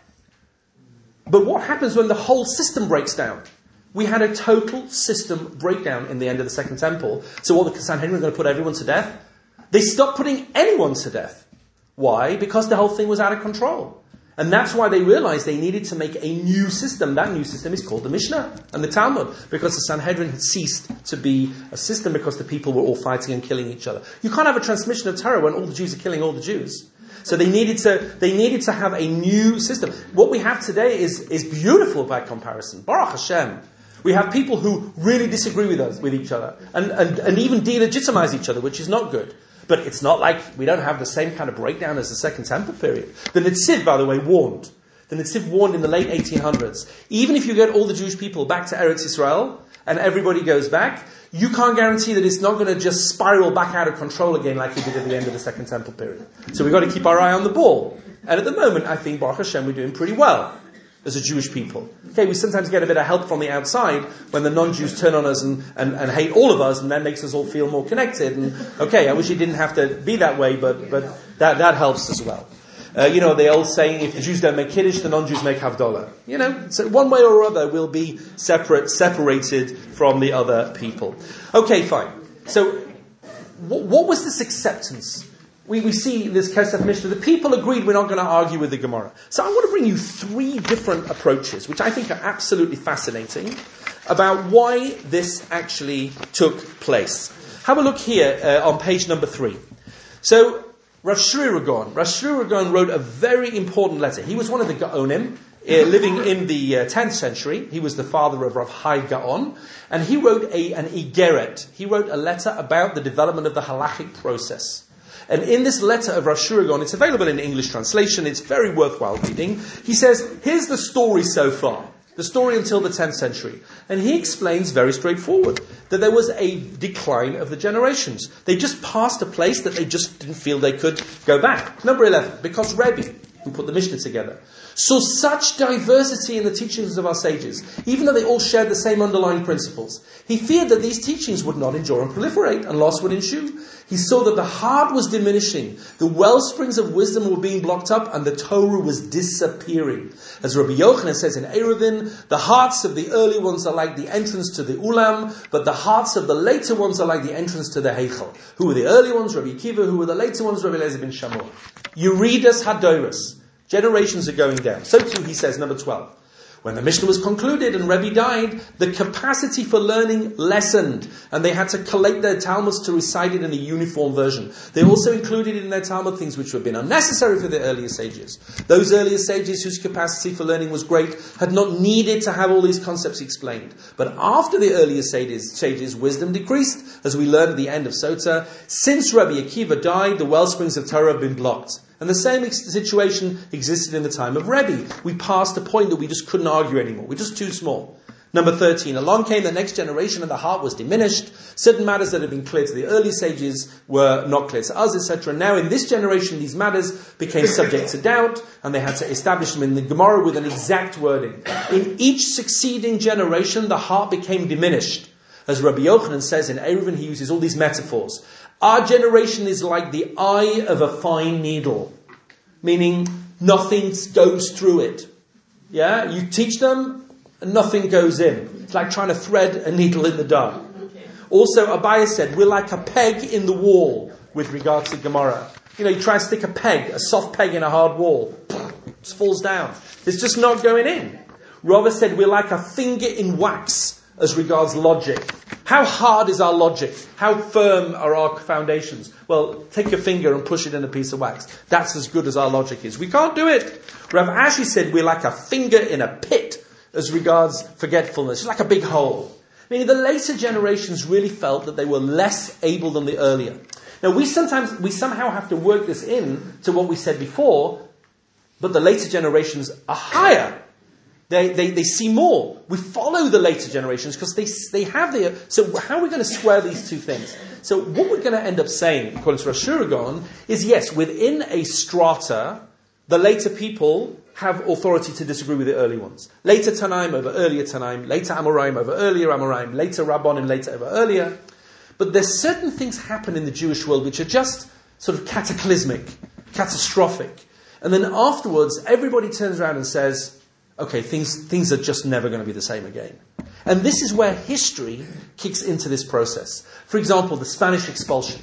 But what happens when the whole system breaks down? We had a total system breakdown in the end of the Second Temple. So what, the Sanhedrin are going to put everyone to death? They stopped putting anyone to death. Why? Because the whole thing was out of control. And that's why they realized they needed to make a new system. That new system is called the Mishnah and the Talmud, because the Sanhedrin had ceased to be a system because the people were all fighting and killing each other. You can't have a transmission of terror when all the Jews are killing all the Jews. So they needed to, they needed to have a new system. What we have today is, is beautiful by comparison. Baruch Hashem. We have people who really disagree with us, with each other, and, and, and even delegitimize each other, which is not good. But it's not like we don't have the same kind of breakdown as the Second Temple period. The Netziv, by the way, warned. The Netziv warned in the late eighteen hundreds. Even if you get all the Jewish people back to Eretz Yisrael, and everybody goes back, you can't guarantee that it's not going to just spiral back out of control again like it did at the end of the Second Temple period. So we've got to keep our eye on the ball. And at the moment, I think, Baruch Hashem, we're doing pretty well as a Jewish people. Okay, we sometimes get a bit of help from the outside when the non-Jews turn on us and, and, and hate all of us, and that makes us all feel more connected. And okay, I wish it didn't have to be that way, but, but that, that helps as well. Uh, you know, the old saying, if the Jews don't make Kiddush, the non-Jews make Havdalah. You know, so one way or other we'll be separate, separated from the other people. Okay, fine. So, what, what was this acceptance? We, we see this Kesef Mishnah. The people agreed we're not going to argue with the Gemara. So I want to bring you three different approaches, which I think are absolutely fascinating, about why this actually took place. Have a look here uh, on page number three. So, Rav Shri Ragon. Rav Shri Ragon wrote a very important letter. He was one of the Gaonim, uh, living in the uh, tenth century. He was the father of Rav Hai Gaon. And he wrote a, an Igeret. He wrote a letter about the development of the halachic process. And in this letter of Rav Shri Ragon, it's available in English translation, it's very worthwhile reading. He says, here's the story so far. The story until the tenth century. And he explains very straightforward that there was a decline of the generations. They just passed a place that they just didn't feel they could go back. Number eleven, because Rebbe, who put the Mishnah together, saw such diversity in the teachings of our sages, even though they all shared the same underlying principles. He feared that these teachings would not endure and proliferate, and loss would ensue. He saw that the heart was diminishing, the well springs of wisdom were being blocked up, and the Torah was disappearing. As Rabbi Yochanan says in Eruvin, the hearts of the early ones are like the entrance to the Ulam, but the hearts of the later ones are like the entrance to the Heichel. Who were the early ones? Rabbi Akiva. Who were the later ones? Rabbi Eliezer ben Shammua. Yeridas Hadoros. Generations are going down. So too, he says, number twelve. When the Mishnah was concluded and Rebbe died, the capacity for learning lessened, and they had to collate their Talmuds to recite it in a uniform version. They also included in their Talmud things which would have been unnecessary for the earlier sages. Those earlier sages whose capacity for learning was great had not needed to have all these concepts explained. But after the earlier sages, sages wisdom decreased, as we learned at the end of Sota. Since Rabbi Akiva died, the wellsprings of Torah have been blocked. And the same ex- situation existed in the time of Rebbe. We passed a point that we just couldn't argue anymore. We're just too small. Number thirteen. Along came the next generation and the heart was diminished. Certain matters that had been clear to the early sages were not clear to us, et cetera. Now in this generation, these matters became subject to doubt, and they had to establish them in the Gemara with an exact wording. In each succeeding generation, the heart became diminished. As Rabbi Yochanan says in Eruvin, he uses all these metaphors. Our generation is like the eye of a fine needle, meaning nothing goes through it. Yeah, you teach them, and nothing goes in. It's like trying to thread a needle in the dark. Also, Abaye said, we're like a peg in the wall with regard to Gemara. You know, you try and stick a peg, a soft peg in a hard wall. It just falls down. It's just not going in. Rava said, we're like a finger in wax as regards logic. How hard is our logic? How firm are our foundations? Well, take your finger and push it in a piece of wax. That's as good as our logic is. We can't do it. Rav Ashi said we're like a finger in a pit as regards forgetfulness. It's like a big hole. Meaning the later generations really felt that they were less able than the earlier. Now we sometimes, we somehow have to work this in to what we said before, but the later generations are higher. They, they, they see more. We follow the later generations because they, they have their... So how are we going to square these two things? So what we're going to end up saying, according to Rosh Uragon, is yes, within a strata, the later people have authority to disagree with the early ones. Later Tanaim over earlier Tanaim, later Amoraim over earlier Amoraim, later Rabbanim later over earlier. But there's certain things happen in the Jewish world which are just sort of cataclysmic, catastrophic. And then afterwards, everybody turns around and says, okay, things things are just never going to be the same again. And this is where history kicks into this process. For example, the Spanish expulsion.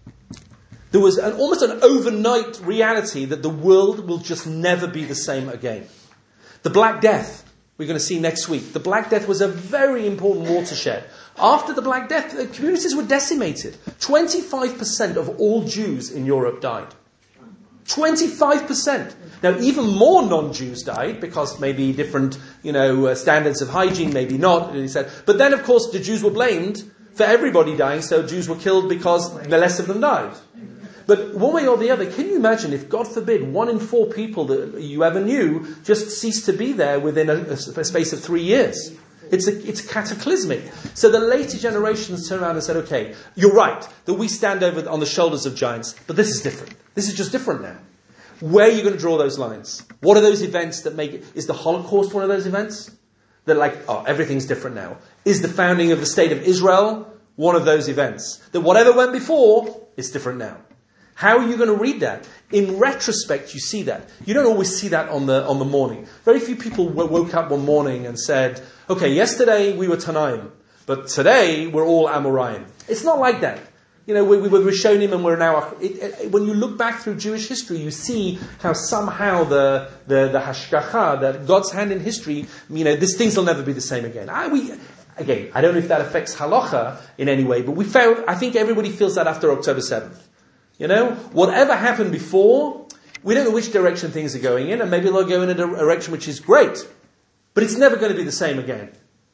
There was an, almost an overnight reality that the world will just never be the same again. The Black Death, we're going to see next week. The Black Death was a very important watershed. After the Black Death, the communities were decimated. twenty-five percent of all Jews in Europe died. twenty-five percent. Now, even more non-Jews died because maybe different, you know, uh, standards of hygiene, maybe not. He said, but then, of course, the Jews were blamed for everybody dying, so Jews were killed because the less of them died. But one way or the other, can you imagine if, God forbid, one in four people that you ever knew just ceased to be there within a, a space of three years? It's a, it's cataclysmic. So the later generations turn around and said, okay, you're right, that we stand over on the shoulders of giants, but this is different. This is just different now. Where are you going to draw those lines? What are those events that make it? Is the Holocaust one of those events? That like, oh, everything's different now. Is the founding of the State of Israel one of those events? That whatever went before, it's different now. How are you going to read that? In retrospect, you see that. You don't always see that on the on the morning. Very few people w- woke up one morning and said, okay, yesterday we were Tanaim, but today we're all Amoraim. It's not like that. You know, we, we were Rishonim and we're now... It, it, when you look back through Jewish history, you see how somehow the the, the hashgacha, that God's hand in history, you know, these things will never be the same again. I, we, again, I don't know if that affects halacha in any way, but we found, I think everybody feels that after October seventh. You know, whatever happened before, we don't know which direction things are going in, and maybe they'll go in a direction which is great, but it's never going to be the same again.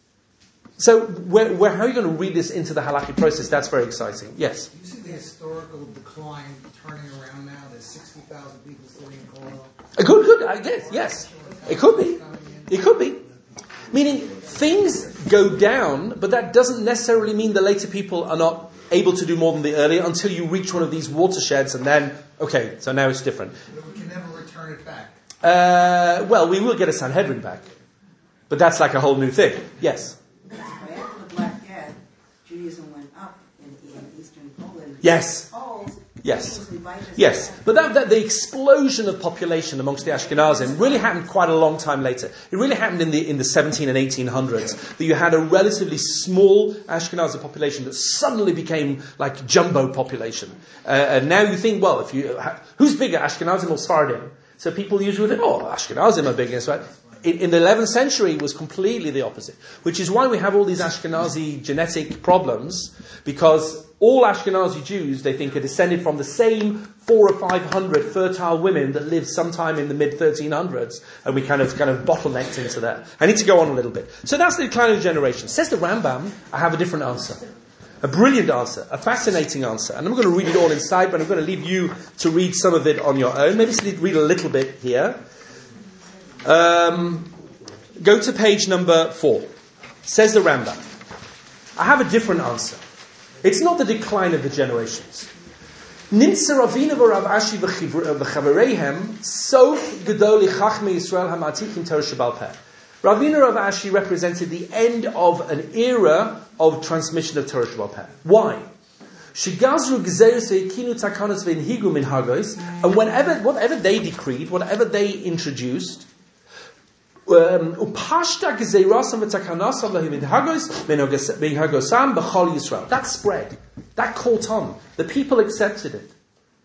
So, where, where, how are you going to read this into the halakhic process? That's very exciting. Yes? You see the historical decline turning around now? There's sixty thousand people sitting in Kollel. It could, could, I guess, yes. It could be. It could be. Meaning, things go down, but that doesn't necessarily mean the later people are not able to do more than the earlier until you reach one of these watersheds, and then, okay, so now it's different. But we can never return it back. Uh, well, we will get a Sanhedrin back. But that's like a whole new thing. Yes? After the Black Death, Judaism went up in, in Eastern Poland. Yes. Oh, Yes. Yes. But that, that, the explosion of population amongst the Ashkenazim really happened quite a long time later. It really happened in the in the seventeen and eighteen hundreds, that you had a relatively small Ashkenazi population that suddenly became like jumbo population. Uh, and now you think, well, if you who's bigger, Ashkenazim or Sephardim? So people usually think, oh, Ashkenazim are bigger, right? In, in the eleventh century, it was completely the opposite, which is why we have all these Ashkenazi genetic problems, because all Ashkenazi Jews, they think, are descended from the same four or five hundred fertile women that lived sometime in the mid thirteen hundreds, and we kind of kind of bottlenecked into that. I need to go on a little bit. So that's the decline of the generation. Says the Rambam, I have a different answer. A brilliant answer, a fascinating answer. And I'm going to read it all inside, but I'm going to leave you to read some of it on your own. Maybe read a little bit here. Um, go to page number four. Says the Rambam, I have a different answer. It's not the decline of the generations. Nimtza Ravina v'Rav Ashi v'chavereihem sof gedol chachmei Yisrael hamatikim Torah shebal peh. Ravina Rav Ashi represented the end of an era of transmission of Torah shebal peh. Why? Shigazru gzeirus ve'ikinu takanos ve'inhigu min hagos, and whenever, whatever they decreed, whatever they introduced, upashta gzeirasam v'takanasam ve'inhagos ve'inhagosam b'chol Yisrael. That spread. That caught on. The people accepted it.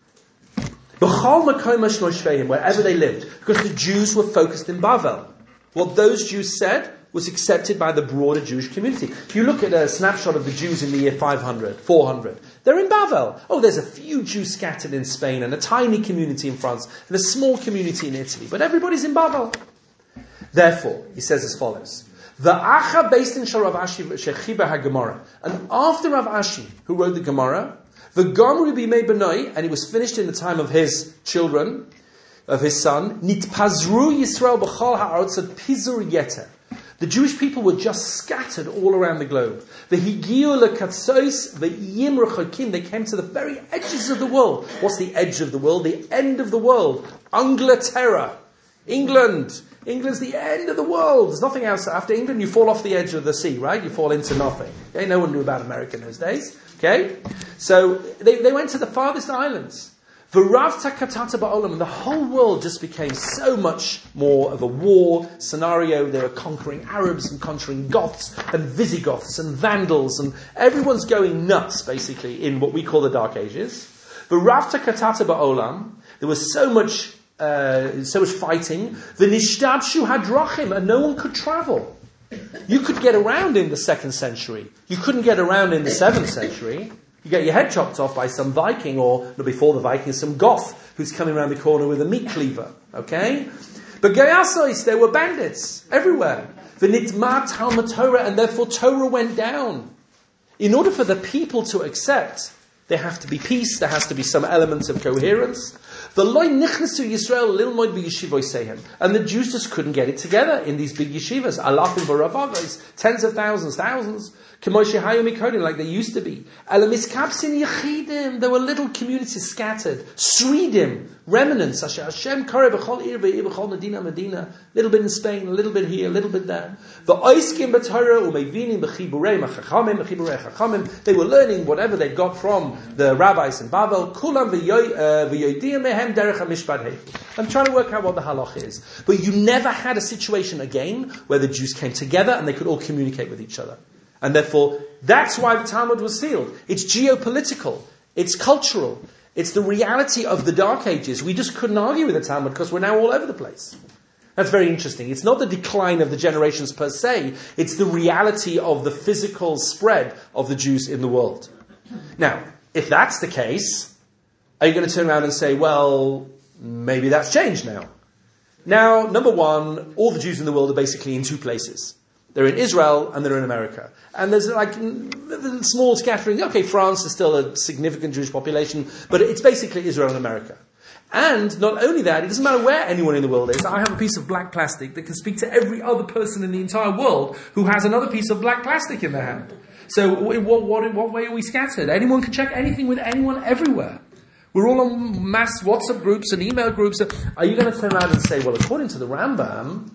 B'chol makom hashno shveim, wherever they lived, because the Jews were focused in Bavel. What those Jews said was accepted by the broader Jewish community. If you look at a snapshot of the Jews in the year five hundred, four hundred, they're in Bavel. Oh, there's a few Jews scattered in Spain, and a tiny community in France, and a small community in Italy, but everybody's in Bavel. Therefore, he says as follows, the Acha based in Rav Ashi Shechiba HaGemara, and after Rav Ashi, who wrote the Gemara, the Gomri B'mei Benoi, and it was finished in the time of his children, of his son, Nitpazru Yisrael b'chol ha'aretz pizur yeter. The Jewish people were just scattered all around the globe. V'higiu lekatzois v'yim rechokim. They came to the very edges of the world. What's the edge of the world? The end of the world. Angleterra. England. England's the end of the world. There's nothing else. After England, you fall off the edge of the sea, right? You fall into nothing. Okay? No one knew about America in those days. Okay? So they, they went to the farthest islands. V'rav takatata ba'olam, and the whole world just became so much more of a war scenario. They were conquering Arabs and conquering Goths and Visigoths and Vandals, and everyone's going nuts, basically, in what we call the Dark Ages. V'rav takatata ba'olam, there was so much, uh, so much fighting. V'nishtabshu hadrachim, and no one could travel. You could get around in the second century. You couldn't get around in the seventh century. You get your head chopped off by some Viking, or no, before the Vikings, some Goth who's coming around the corner with a meat cleaver. Okay? But Gayasois, there were bandits everywhere. V'nitma Talmud Torah, and therefore Torah went down. In order for the people to accept, there have to be peace, there has to be some element of coherence. The loy nichnasu Yisrael lilmoid b'yeshivosehem, and the Jews just couldn't get it together in these big yeshivas, alafim v'ravavos, tens of thousands, thousands, k'moshe hayu mikodim, like they used to be. Elamiskapsin yechidim, there were little communities scattered, sridim, remnants. Asher Hashem kare b'chol ir ve'ir b'chol medina medina, little bit in Spain, a little bit here, a little bit there. The oiskim b'Torah u'mevinim b'chiburei machachamim b'chiburei chachamim. They were learning whatever they got from the rabbis in Babel. Kulam v'yodim mehem derech hamishpat heifu. I'm trying to work out what the halach is, but you never had a situation again where the Jews came together and they could all communicate with each other. And therefore, that's why the Talmud was sealed. It's geopolitical. It's cultural. It's the reality of the Dark Ages. We just couldn't argue with the Talmud because we're now all over the place. That's very interesting. It's not the decline of the generations per se. It's the reality of the physical spread of the Jews in the world. Now, if that's the case, are you going to turn around and say, well, maybe that's changed now? Now, number one, all the Jews in the world are basically in two places. They're in Israel and they're in America. And there's like a small scattering. Okay, France is still a significant Jewish population, but it's basically Israel and America. And not only that, it doesn't matter where anyone in the world is. I have a piece of black plastic that can speak to every other person in the entire world who has another piece of black plastic in their hand. So in what, what, in what way are we scattered? Anyone can check anything with anyone everywhere. We're all on mass WhatsApp groups and email groups. Are you going to turn around and say, well, according to the Rambam,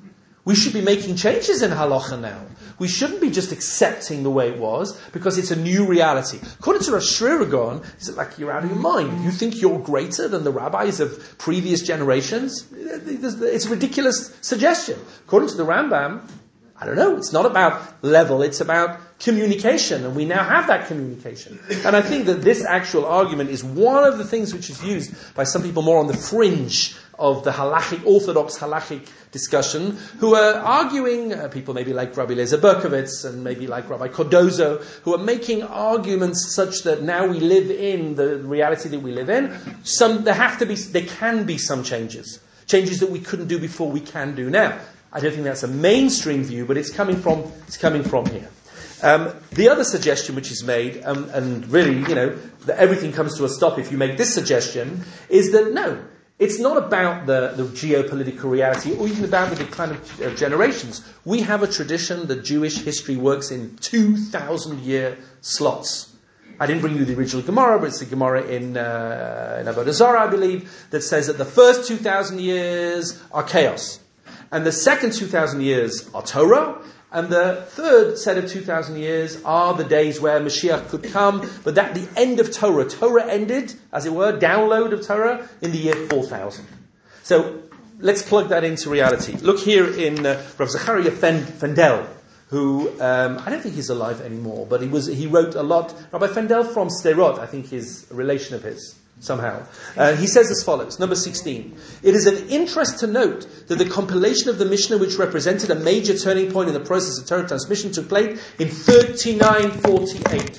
We should be making changes in halacha now. We shouldn't be just accepting the way it was because it's a new reality. According to Rosh Shiragon, is it like you're out of your mind? You think you're greater than the rabbis of previous generations? It's a ridiculous suggestion. According to the Rambam, I don't know, it's not about level, it's about communication, and we now have that communication. And I think that this actual argument is one of the things which is used by some people more on the fringe of the halachic, orthodox halachic discussion, who are arguing, uh, people maybe like Rabbi Eliezer Berkovitz and maybe like Rabbi Cardozo, who are making arguments such that now we live in the reality that we live in. Some, there have to be, there can be some changes. Changes that we couldn't do before, we can do now. I don't think that's a mainstream view, but it's coming from, it's coming from here. Um, the other suggestion which is made, um, and really, you know, that everything comes to a stop if you make this suggestion, is that no, it's not about the, the geopolitical reality or even about the decline of uh, generations. We have a tradition that Jewish history works in two thousand year slots. I didn't bring you the original Gemara, but it's the Gemara in, uh, in Avodah Zarah, I believe, that says that the first two thousand years are chaos. And the second two thousand years are Torah. And the third set of two thousand years are the days where Mashiach could come. But that the end of Torah. Torah ended, as it were, download of Torah in the year four thousand. So let's plug that into reality. Look here in uh, Rav Zachariah Fendel, who, um, I don't think he's alive anymore, but he was he wrote a lot. Rabbi Fendel from Sderot, I think is a relation of his. Somehow. Uh, he says as follows, number sixteen. It is of interest to note that the compilation of the Mishnah, which represented a major turning point in the process of Torah transmission, took place in thirty-nine forty-eight.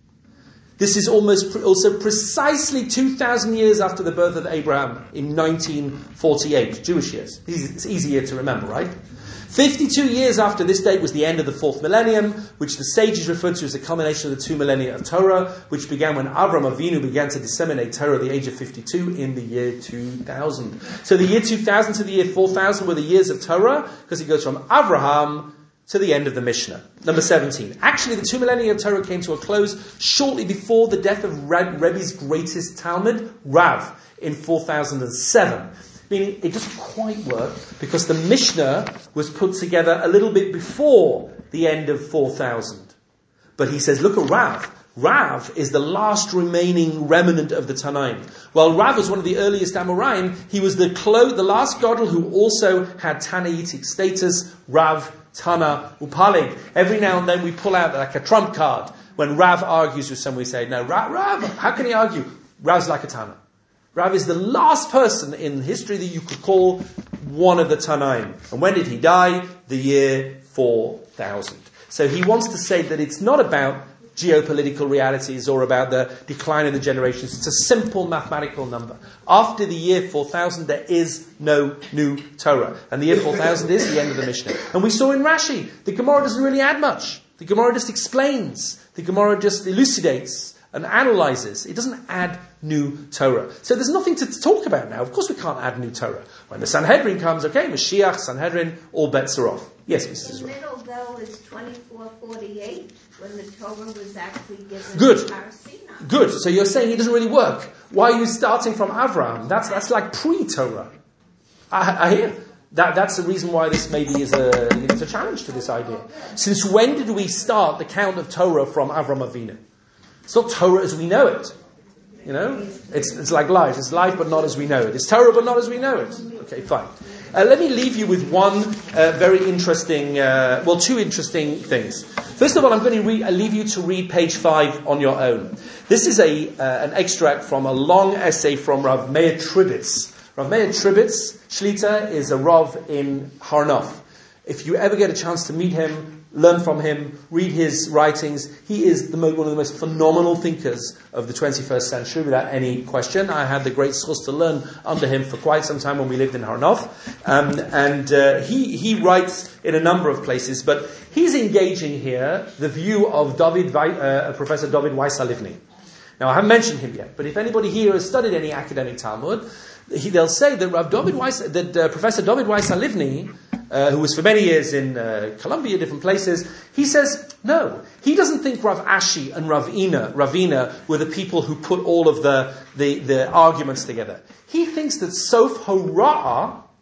This is almost pre- also precisely two thousand years after the birth of Abraham in nineteen forty-eight, Jewish years. It's easier to remember, right? fifty-two years after this date was the end of the fourth millennium, which the sages referred to as the culmination of the two millennia of Torah, which began when Avram Avinu began to disseminate Torah at the age of fifty-two in the year two thousand. So the year two thousand to the year four thousand were the years of Torah, because it goes from Avraham to the end of the Mishnah. Number seventeen. Actually, the two millennia of Torah came to a close shortly before the death of Rebbe's greatest Talmud, Rav, in four thousand seven. Meaning it doesn't quite work because the Mishnah was put together a little bit before the end of four thousand. But he says, look at Rav. Rav is the last remaining remnant of the Tanaim. While Rav was one of the earliest Amoraim, he was the clo- the last Gadol who also had Tanaitic status, Rav, Tana, Upalig. Every now and then we pull out like a trump card. When Rav argues with someone, we say, no, Rav, Rav, how can he argue? Rav's like a Tana. Rav is the last person in history that you could call one of the Tanaim. And when did he die? The year four thousand. So he wants to say that it's not about geopolitical realities or about the decline of the generations. It's a simple mathematical number. After the year four thousand, there is no new Torah. And the year four thousand is the end of the Mishnah. And we saw in Rashi, the Gemara doesn't really add much. The Gemara just explains. The Gemara just elucidates and analyzes. It doesn't add new Torah. So there's nothing to talk about now. Of course we can't add new Torah. When the Sanhedrin comes, okay, Mashiach, Sanhedrin, all bets are off. Yes, Missus The middle, though, is twenty-four forty-eight, when the Torah was actually given Good. to Har Sinai. Good. So you're saying it doesn't really work. Why are you starting from Avraham? That's that's like pre-Torah. I, I hear. That, that's the reason why this maybe is a, it's a challenge to this idea. Since when did we start the count of Torah from Avram Avinu? It's not Torah as we know it. You know? It's it's like life. It's life but not as we know it. It's Torah but not as we know it. Okay, fine. Uh, let me leave you with one uh, very interesting, uh, well, two interesting things. First of all, I'm going to read, uh, leave you to read page five on your own. This is a uh, an extract from a long essay from Rav Meir Tribitz. Rav Meir Tribitz, Shlita, is a Rav in Har Nof. If you ever get a chance to meet him, learn from him, read his writings, he is the mo- one of the most phenomenal thinkers of the twenty-first century, without any question. I had the great schus to learn under him for quite some time when we lived in Har Nof. Um, and uh, he, he writes in a number of places, but he's engaging here the view of David, uh, Professor David Weiss Halivni. Now, I haven't mentioned him yet, but if anybody here has studied any academic Talmud, he, they'll say that Rav David Weiss, that uh, Professor David Weiss Halivni, uh, who was for many years in uh, Columbia, different places, he says, no, he doesn't think Rav Ashi and Ravina, Ravina were the people who put all of the, the, the arguments together. He thinks that Sof Hora'ah,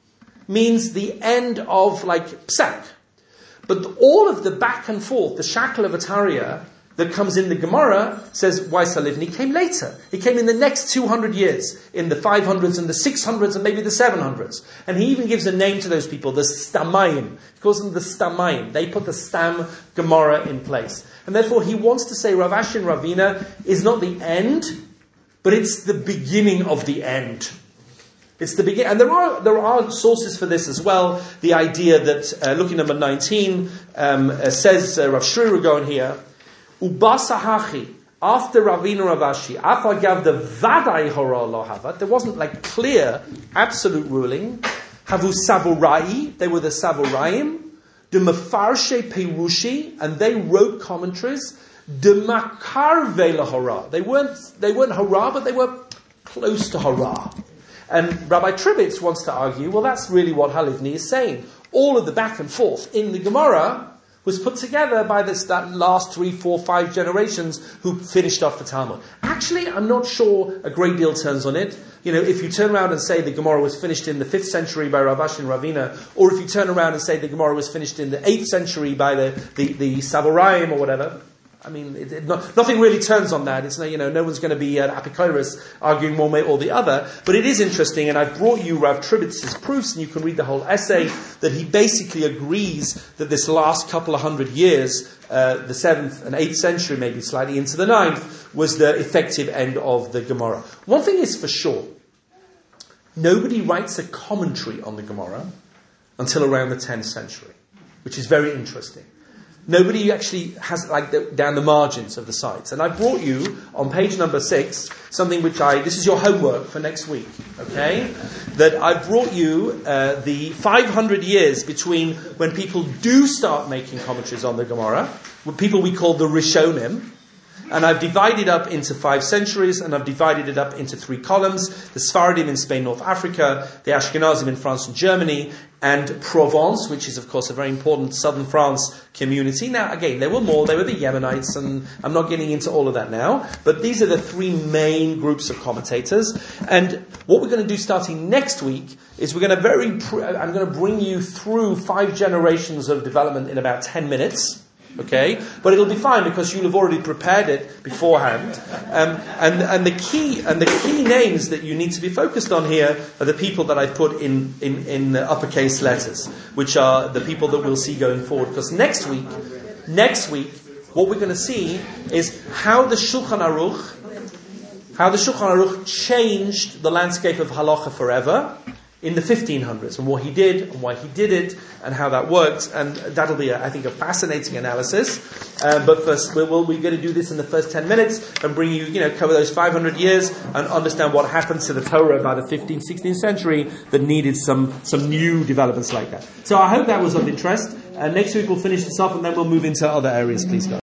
means the end of like psak. But all of the back and forth, the shackle of Ataria that comes in the Gemara says Waisa Livni came later. He came in the next two hundred years, in the five hundreds and the six hundreds and maybe the seven hundreds. And he even gives a name to those people, the Stamayim. He calls them the Stamayim. They put the Stam Gemara in place. And therefore he wants to say Rav Ashi and Ravina is not the end, but it's the beginning of the end. It's the beginning, and there are there are sources for this as well. The idea that uh, looking at number nineteen um, uh, says uh, Rav Shri going here, Ubasahachi after Ravina Rav Ashi, Afagav the Vadai Hora Lohavat. There wasn't like clear absolute ruling. Havu Saburai, they were the Saburaim. The Mefarshe Perushi, and they wrote commentaries. The Makarve Lahora, they weren't they weren't Hora, but they were close to Hora. And Rabbi Tribitz wants to argue, well, that's really what Halivni is saying. All of the back and forth in the Gemara was put together by this that last three, four, five generations who finished off the Talmud. Actually, I'm not sure a great deal turns on it. You know, if you turn around and say the Gemara was finished in the fifth century by Rav Ashi and Ravina, or if you turn around and say the Gemara was finished in the eighth century by the, the, the Saboraim or whatever, I mean, it, it, no, nothing really turns on that. It's no, you know, no one's going to be uh, Apikoros arguing one way or the other. But it is interesting, and I've brought you Rav Tribitz's proofs, and you can read the whole essay, that he basically agrees that this last couple of hundred years, uh, the seventh and eighth century, maybe slightly into the ninth, was the effective end of the Gemara. One thing is for sure, nobody writes a commentary on the Gemara until around the tenth century, which is very interesting. Nobody actually has, like, the, down the margins of the sites. And I brought you, on page number six, something which I, this is your homework for next week, okay? That I brought you uh, the five hundred years between when people do start making commentaries on the Gemara, with people we call the Rishonim, and I've divided up into five centuries, and I've divided it up into three columns. The Sfaradim in Spain, North Africa, the Ashkenazim in France and Germany, and Provence, which is, of course, a very important southern France community. Now, again, there were more. There were the Yemenites, and I'm not getting into all of that now. But these are the three main groups of commentators. And what we're going to do starting next week is we're going to very, pr- I'm going to bring you through five generations of development in about ten minutes. Okay, but it'll be fine because you'll have already prepared it beforehand. Um, and and the key and the key names that you need to be focused on here are the people that I put in in, in the uppercase letters, which are the people that we'll see going forward. Because next week, next week, what we're going to see is how the Shulchan Aruch, how the Shulchan Aruch changed the landscape of halacha forever in the fifteen hundreds, and what he did, and why he did it, and how that worked, and that'll be, a, I think, a fascinating analysis. Uh, but first, we're, we're going to do this in the first ten minutes, and bring you, you know, cover those five hundred years, and understand what happened to the Torah by the fifteenth, sixteenth century that needed some, some new developments like that. So I hope that was of interest. Uh, next week we'll finish this off, and then we'll move into other areas, please, guys.